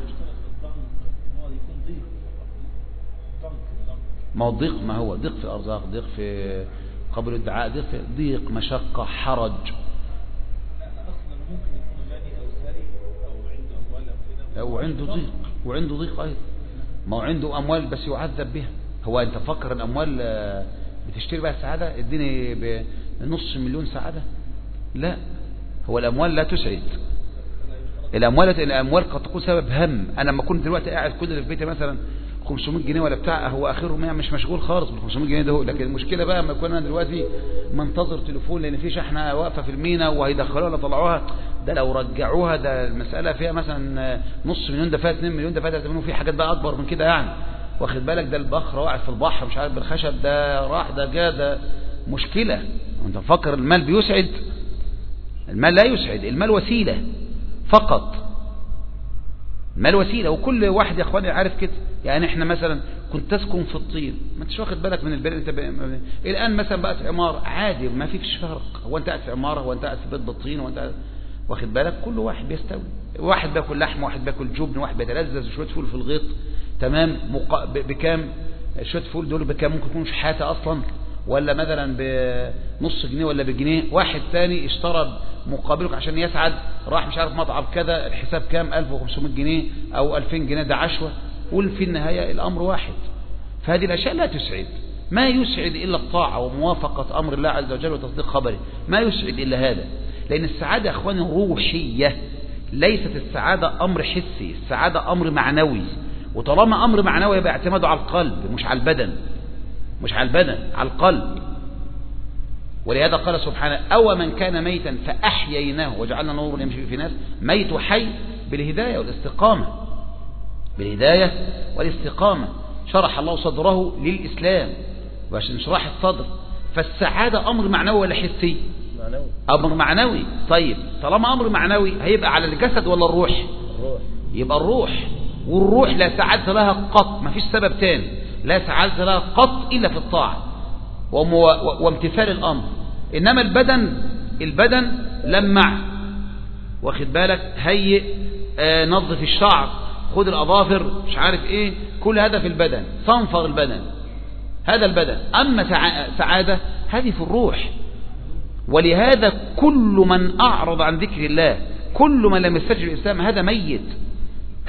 ما هو ضيق، ما هو ضيق في الأرزاق، ضيق في قبل الدعاء، ضيق مشقة حرج. وعنده ضيق أيضا. ما هو عنده أموال بس يعذب بها. هو أنت فكر الأموال بتشتري بها السعادة؟ اديني بنص مليون سعادة؟ لا، هو الأموال لا تسعد. الأموال قد تكون سبب هم. أنا لما كنت دلوقتي قاعد كل اللي في بيتي مثلا 500 جنيه ولا بتاع، هو آخرهم يعني مش مشغول خالص بال 500 جنيه ده. لكن المشكلة بقى لما يكون أنا دلوقتي منتظر تليفون لأن في شحنة واقفة في المينا وهيدخلوها ولا طلعوها، ده لو رجعوها ده المسألة فيها مثلا نص مليون، ده فيها 2 مليون، ده فيها 3 مليون، في حاجات بقى أكبر من كده يعني. واخد بالك؟ ده البخرة واقع في البحر مش عارف بالخشب، ده راح ده جاء، ده مشكلة. وانت مفكر المال بيسعد؟ المال لا يسعد، المال وسيلة فقط. المال وسيلة، وكل واحد يا اخواني عارف كده. يعني احنا مثلا كنت تسكن في الطين، ما انتش واخد بالك من البلد. انت الان مثلا بقت عمارة عادي ما فيش فرق. هو انت قاعد في عمارة، هو انت قاعد في بيت بالطين، وانت واخد بالك؟ كل واحد بيستوي. واحد بياكل لحم، واحد بياكل جبن، واحد بيتلذذ بشوية فول في الغيط. تمام. بكام شوية فول دول؟ بكام؟ ممكن يكونوا شحاتة اصلا، ولا مثلا بنص جنيه ولا بجنيه. واحد تاني اشترى مقابلك عشان يسعد، راح مش عارف مطعم كذا، الحساب كام؟ 1500 جنيه او 2000 جنيه، ده عشوة. وفي النهاية الامر واحد. فهذه الاشياء لا تسعد. ما يسعد الا الطاعة وموافقة امر الله عز وجل وتصديق خبره، ما يسعد الا هذا. لان السعادة يا اخواني روحية، ليست السعادة امر حسي، السعادة امر معنوي. وطالما امر معنوي يبقى اعتماده على القلب مش على البدن، على القلب. ولهذا قال سبحانه: أو من كان ميتا فأحييناه وجعلنا نورا يمشي في الناس. ميت حي بالهداية والاستقامة. شرح الله صدره للإسلام وعشان انشراح الصدر. فالسعادة أمر معنوي ولا حسي؟ أمر معنوي. طيب طالما أمر معنوي هيبقى على الجسد ولا الروح؟ يبقى الروح. والروح لا سعادة لها قط، ما فيش سبب تاني لا سعادة لها قط إلا في الطاعة وامتثال الأمر. إنما البدن لمع، واخد بالك؟ هيئ، نظف الشعر، خد الأظافر، مش عارف إيه، كل هذا في البدن، صنفر البدن، هذا البدن. أما سعادة هذه في الروح. ولهذا كل من أعرض عن ذكر الله، كل من لم يستجب الإسلام، هذا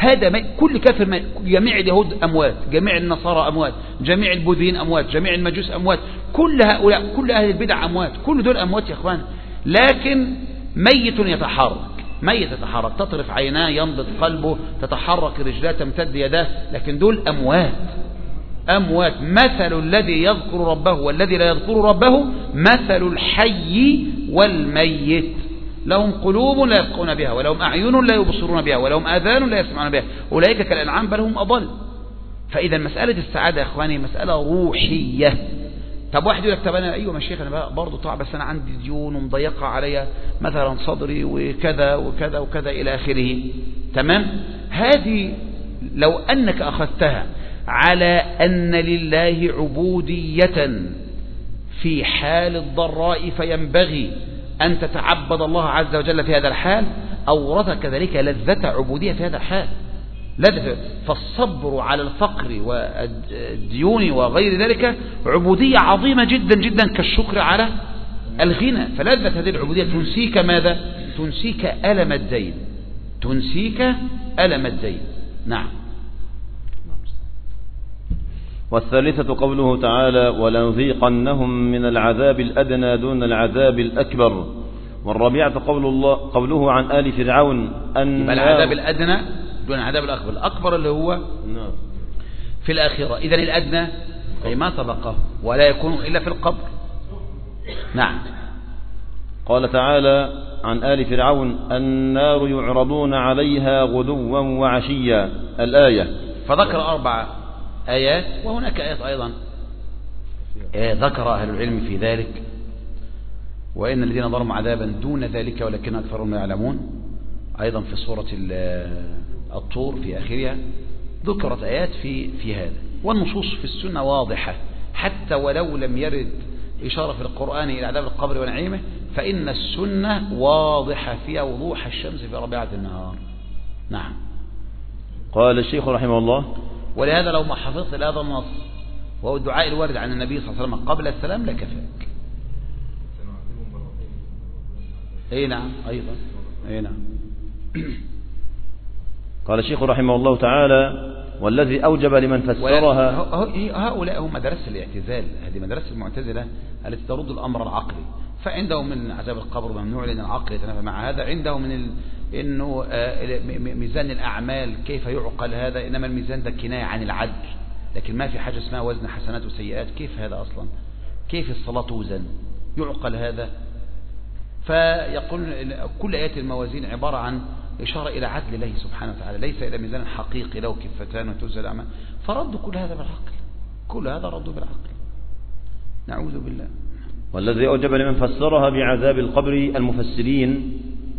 هذا كل كافر جميع اليهود أموات، جميع النصارى أموات، جميع البوذيين أموات، جميع المجوس أموات، كل هؤلاء كل أهل البدع أموات، كل دول أموات يا إخوان. لكن ميت يتحرك، ميت يتحرك، تطرف عيناه، ينبض قلبه، تتحرك رجلاه، تمتد يداه، لكن دول أموات. أموات. مثل الذي يذكر ربه والذي لا يذكر ربه مثل الحي والميت. لهم قلوب لا يفقهون بها، ولهم أعين لا يبصرون بها، ولهم آذان لا يسمعون بها، أولئك كالأنعام بل هم أضل. فإذا مسألة السعادة يا إخواني مسألة روحية. طب واحد يقول لك طب أنا أيوة مشيخ أنا برضه طبعا بس أنا عندي ديون ومضيقة عليا مثلا صدري وكذا وكذا وكذا إلى آخره. تمام. هذه لو أنك أخذتها على أن لله عبودية في حال الضراء فينبغي أن تتعبد الله عز وجل في هذا الحال، أورثك كذلك لذة عبودية في هذا الحال. لذة. فالصبر على الفقر والديون وغير ذلك عبودية عظيمة جدا جدا كالشكر على الغنى. فلذة هذه العبودية تنسيك ماذا؟ تنسيك ألم الدين، تنسيك ألم الدين. نعم. والثالثة قوله تعالى ولنذيقنهم من العذاب الأدنى دون العذاب الأكبر. والرابعة قوله عن آل فرعون أن العذاب الأدنى دون العذاب الأكبر. الأكبر اللي هو في الآخرة. إذن الأدنى أي ما سبقه ولا يكون إلا في القبر. نعم. قال تعالى عن آل فرعون النار يعرضون عليها غدوا وعشيا الآية. فذكر 4 آيات، وهناك آيات أيضا ذكر أهل العلم في ذلك. وإن الذين ظلموا عذابا دون ذلك ولكن أكثرهم لا يعلمون. أيضا في سورة الطور في آخرها ذكرت آيات في هذا. والنصوص في السنة واضحة حتى ولو لم يرد إشارة في القرآن إلى عذاب القبر ونعيمه، فإن السنة واضحة فيها وضوح الشمس في ربيعة النهار. نعم. قال الشيخ رحمه الله ولهذا لو ما حفظت هذا النص وهو الدعاء الوارد عن النبي صلى الله عليه وسلم قبل السلام لكفاك. اي نعم. ايضا اي نعم. قال الشيخ رحمه الله تعالى والذي أوجب لمن فسرها. هؤلاء هم مدرسة الاعتزال، هذه مدرسة المعتزلة التي ترد الأمر العقلي. فعندهم من عذاب القبر ممنوع لأن العقل يتنافى مع هذا. عندهم من إنه ميزان الأعمال كيف يعقل هذا، إنما الميزان ده كناية عن العدل، لكن ما في حاجة اسمها وزن حسنات وسيئات. كيف هذا أصلا؟ كيف الصلاة توزن؟ يعقل هذا؟ فيقول كل آيات الموازين عبارة عن إشارة إلى عدل الله سبحانه وتعالى، ليس إلى ميزان حقيقي له كفتان وتوزن الأعمال. فردوا كل هذا بالعقل، كل هذا ردوا بالعقل. نعوذ بالله. والذي أوجب لمن فسرها بعذاب القبر المفسرين.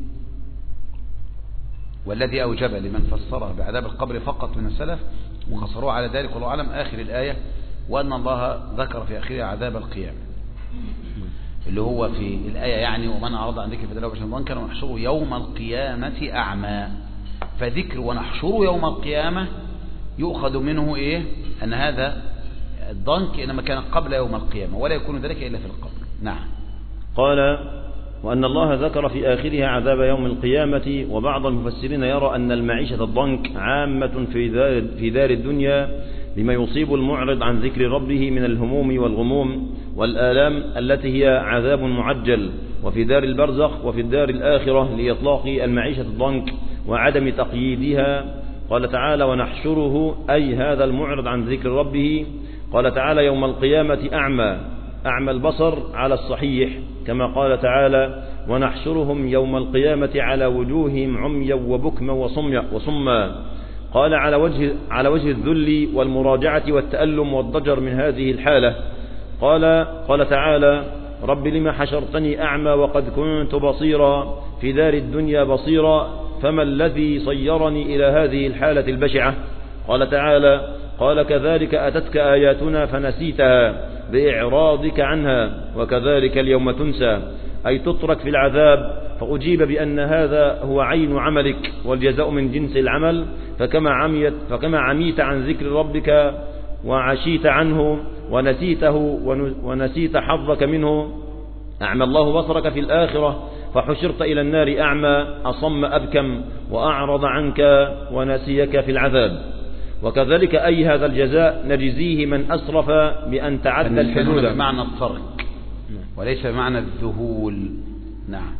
والذي أوجب لمن فسرها بعذاب القبر فقط من السلف وقصروا على ذلك والله أعلم آخر الآية. وأن الله ذكر في آخرها عذاب القيامة اللي هو في الآية يعني ومن أعرض عن ذكر فدله بشر ضنكا ونحشره يوم القيامة أعمى. فذكر ونحشره يوم القيامة يؤخذ منه إيه؟ أن هذا الضنك إنما كان قبل يوم القيامة ولا يكون ذلك إلا في القبر. نعم. قال وأن الله ذكر في آخرها عذاب يوم القيامة. وبعض المفسرين يرى أن المعيشة الضنك عامة في دار الدنيا لما يصيب المعرض عن ذكر ربه من الهموم والغموم والآلام التي هي عذاب معجل، وفي دار البرزخ وفي الدار الآخرة لإطلاق المعيشة الضنك وعدم تقييدها. قال تعالى ونحشره أي هذا المعرض عن ذكر ربه. قال تعالى يوم القيامة أعمى البصر على الصحيح، كما قال تعالى ونحشرهم يوم القيامة على وجوههم عميا وبكما وصما. قال على وجه الذل والمراجعة والتألم والضجر من هذه الحالة. قال تعالى رب لما حشرتني أعمى وقد كنت بصيرا في دار الدنيا بصيرا فما الذي صيرني إلى هذه الحالة البشعة. قال تعالى قال كذلك أتتك آياتنا فنسيتها بإعراضك عنها وكذلك اليوم تنسى، أي تترك في العذاب. فأجيب بأن هذا هو عين عملك والجزاء من جنس العمل. فكما عميت عن ذكر ربك وعشيت عنه ونسيته ونسيت حظك منه أعمى الله بصرك في الآخرة فحشرت إلى النار أعمى أصم أبكم وأعرض عنك ونسيك في العذاب. وكذلك أي هذا الجزاء نجزيه من أسرف بأن تعدى الحدود بمعنى الترك وليس بمعنى الذهول. نعم.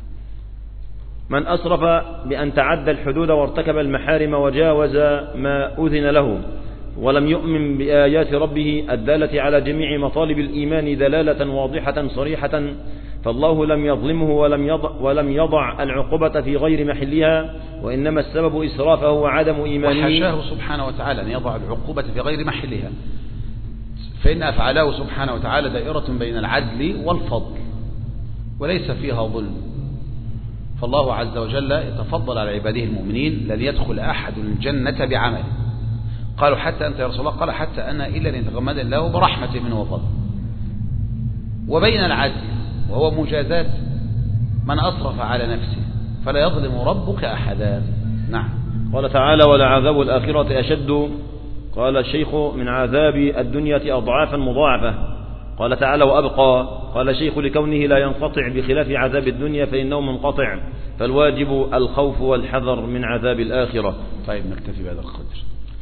من أسرف بأن تعدى الحدود وارتكب المحارم وجاوز ما أذن له ولم يؤمن بآيات ربه الدالة على جميع مطالب الإيمان دلالة واضحة صريحة، فالله لم يظلمه ولم يضع العقوبة في غير محلها، وإنما السبب إسرافه وعدم إيمانه. وحاشاه سبحانه وتعالى أن يضع العقوبة في غير محلها، فإن أفعاله سبحانه وتعالى دائرة بين العدل والفضل وليس فيها ظلم. فالله عز وجل يتفضل على عباده المؤمنين. لن يدخل أحد الجنة بعمله. قالوا حتى أنت يا رسول الله؟ قال حتى أنا إلا أن يتغمد الله برحمة منه وفضل. وبين العدل وهو مجازات من أسرف على نفسه، فلا يظلم ربك أحدا. نعم. قال تعالى: ولعذاب الآخرة أشد. قال الشيخ: من عذاب الدنيا أضعافا مضاعفة. قال تعالى: وأبقى. قال الشيخ: لكونه لا ينقطع بخلاف عذاب الدنيا فإنه منقطع، فالواجب الخوف والحذر من عذاب الآخرة. طيب نكتفي بهذا القدر.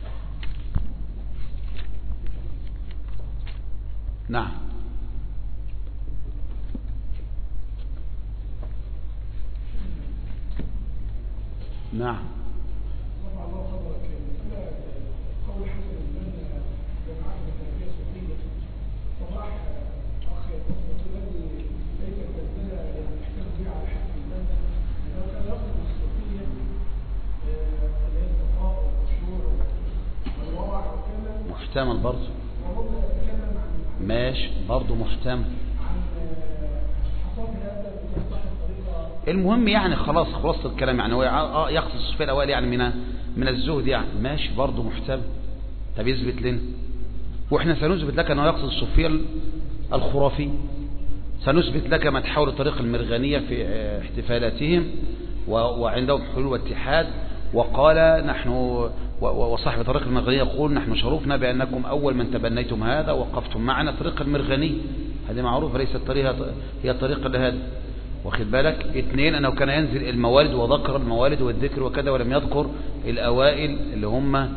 نعم. نعم. محتمل برضه، ماشي برضه محتمل. المهم يعني خلاص خلاص الكلام، يعني هو يقصد الصوفية الأوائل يعني من الزهد، يعني ماشي برضه محتمل. طب يثبت لنا، واحنا سنثبت لك انه يقصد الصوفية الخرافي. سنثبت لك ما تحاول الطريقة المرغنية في احتفالاتهم وعندهم حلول واتحاد. وقال نحن وصاحب طريق المرغنية يقول: نحن شرفنا بأنكم أول من تبنيتم هذا ووقفتم معنا. طريق المرغني هذه معروفة، ليست الطريقة هي الطريقة لهذا. واخد بالك؟ اثنين، أنه كان ينزل الموالد وذكر الموالد والذكر وكذا، ولم يذكر الأوائل اللي هم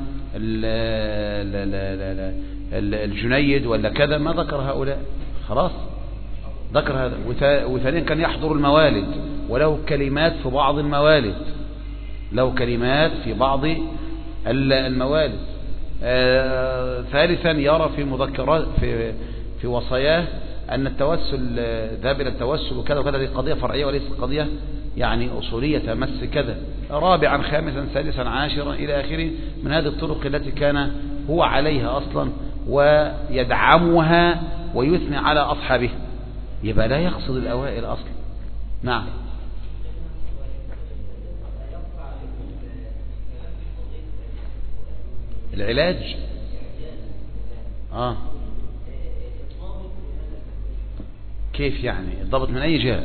الجنيد ولا كذا، ما ذكر هؤلاء. خلاص ذكر هذا. وثانيا كان يحضر الموالد وله كلمات في بعض الموالد، له كلمات في بعض الموالد. ثالثا يرى في مذكرات في وصاياه أن التوسل ذهب إلى التوسل وكذا وكذا، دي قضية فرعية وليست قضية يعني أصولية تمس كذا. رابعا خامسا سادسا عاشرا إلى آخره من هذه الطرق التي كان هو عليها أصلا ويدعمها ويثني على أصحابه. يبقى لا يقصد الأوائل أصلا. نعم. العلاج كيف يعني؟ الضبط من أي جهة؟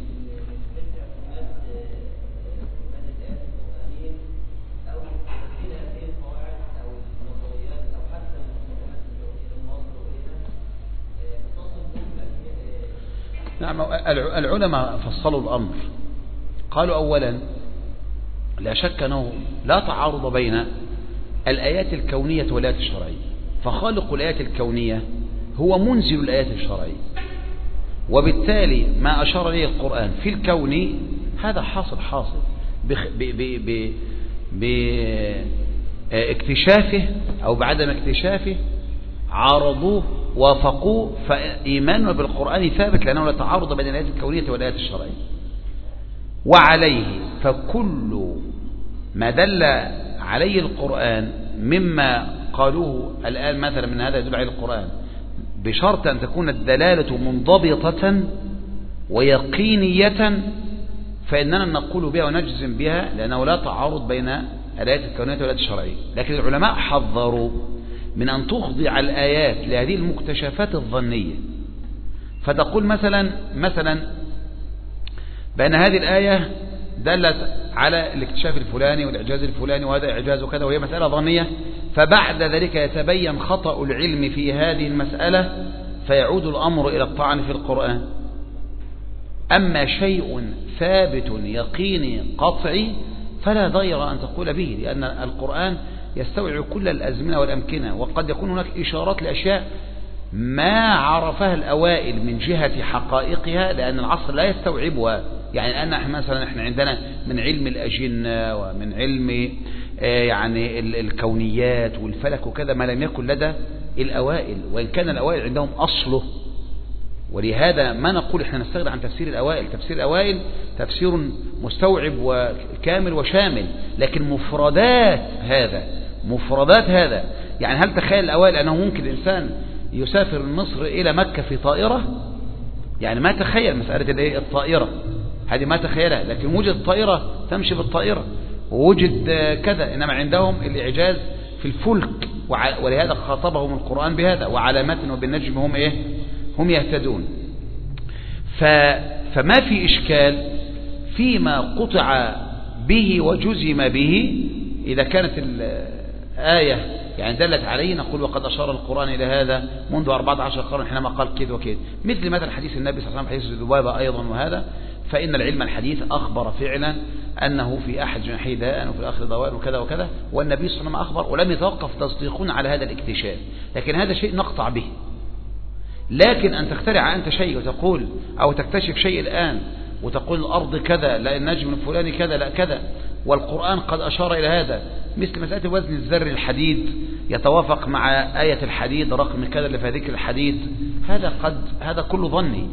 نعم. العلماء فصلوا الأمر. قالوا أولا لا شك أنه لا تعارض بين الآيات الكونية والآيات الشرعية، فخالق الآيات الكونية هو منزل الآيات الشرعية، وبالتالي ما أشار إليه القرآن في الكون هذا حاصل باكتشافه أو بعدم اكتشافه عارضوه وافقوه، فإيماننا بالقرآن ثابت لأنه لا تعارض بين الآيات الكونية والآيات الشرعية. وعليه فكل ما دل عليه القرآن مما قالوه الآن مثلا من هذا يدل عليه القرآن، بشرط أن تكون الدلالة منضبطة ويقينية، فإننا نقول بها ونجزم بها لأنه لا تعارض بين الآيات الكونية والآيات الشرعية. لكن العلماء حذروا من أن تخضع الآيات لهذه المكتشفات الظنية، فتقول مثلا بأن هذه الآية دلت على الاكتشاف الفلاني والإعجاز الفلاني وهذا إعجاز وكذا، وهي مسألة ظنية، فبعد ذلك يتبين خطأ العلم في هذه المسألة فيعود الأمر إلى الطعن في القرآن. أما شيء ثابت يقيني قطعي فلا ضير أن تقول به، لأن القرآن يستوعب كل الأزمنة والأمكنة، وقد يكون هناك إشارات لأشياء ما عرفها الأوائل من جهة حقائقها، لأن العصر لا يستوعبها. يعني الآن مثلا احنا عندنا من علم الأجنة ومن علم يعني الكونيات والفلك وكذا ما لم يكن لدى الأوائل، وإن كان الأوائل عندهم أصله. ولهذا ما نقول احنا نستغنى عن تفسير الأوائل، تفسير الأوائل تفسير مستوعب وكامل وشامل، لكن مفردات هذا يعني هل تخيل الأوائل أنه ممكن الإنسان يسافر من مصر إلى مكة في طائرة؟ يعني ما تخيل مسألة الطائرة هذه، ما تخيلها، لكن وجد طائرة تمشي بالطائرة، ووجد كذا. إنما عندهم الإعجاز في الفلك، ولهذا خاطبهم القرآن بهذا، وعلامات وبالنجم هم يهتدون. فما في إشكال فيما قطع به وجزم به، إذا كانت الآية يعني دلت عليه نقول وقد أشار القرآن إلى هذا منذ 14 قرن حينما قال كذا وكذا، مثل مثلا حديث النبي صلى الله عليه وسلم حديث ذبابة أيضا، وهذا فإن العلم الحديث أخبر فعلا أنه في أحد جناحي داء وفي الآخر ضوء وكذا وكذا، والنبي صلى الله عليه وسلم أخبر، ولم يتوقف تصديقون على هذا الاكتشاف. لكن هذا شيء نقطع به. لكن أن تخترع أنت شيء وتقول أو تكتشف شيء الآن وتقول الأرض كذا، لا النجم الفلاني كذا، لا كذا، والقرآن قد أشار إلى هذا، مثل مسألة وزن الذر الحديد يتوافق مع آية الحديد رقم كذا اللي في ذكر الحديد، هذا كله ظني،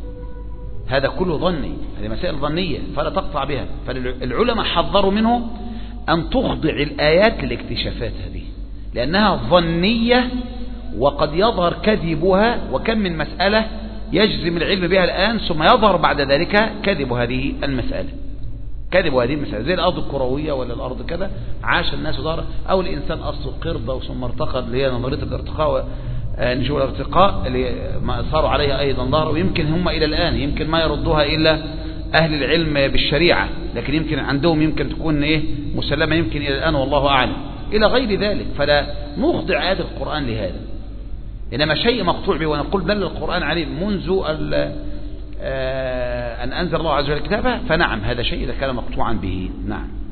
هذه مسائل ظنية فلا تقطع بها. فالعلماء حذروا منه أن تخضع الآيات للاكتشافات هذه، لأنها ظنية وقد يظهر كذبها، وكم من مسألة يجزم العلم بها الآن ثم يظهر بعد ذلك كذب هذه المسألة، زي الأرض الكروية ولا الأرض كذا، عاش الناس دار، أو الإنسان أصله قردة ثم ارتقى، اللي هي نظرية الارتقاء نجوم الارتقاء اللي صاروا عليها أيضا ظهر، ويمكن هم إلى الآن يمكن ما يردوها إلا أهل العلم بالشريعة، لكن يمكن عندهم يمكن تكون مسلمة يمكن إلى الآن والله أعلم إلى غير ذلك. فلا نخضع آيات القرآن لهذا، إنما شيء مقطوع به ونقول دل القرآن عليه منذ أن أنزل الله عز وجل كتابه، فنعم هذا شيء إذا كان مقطوعا به. نعم.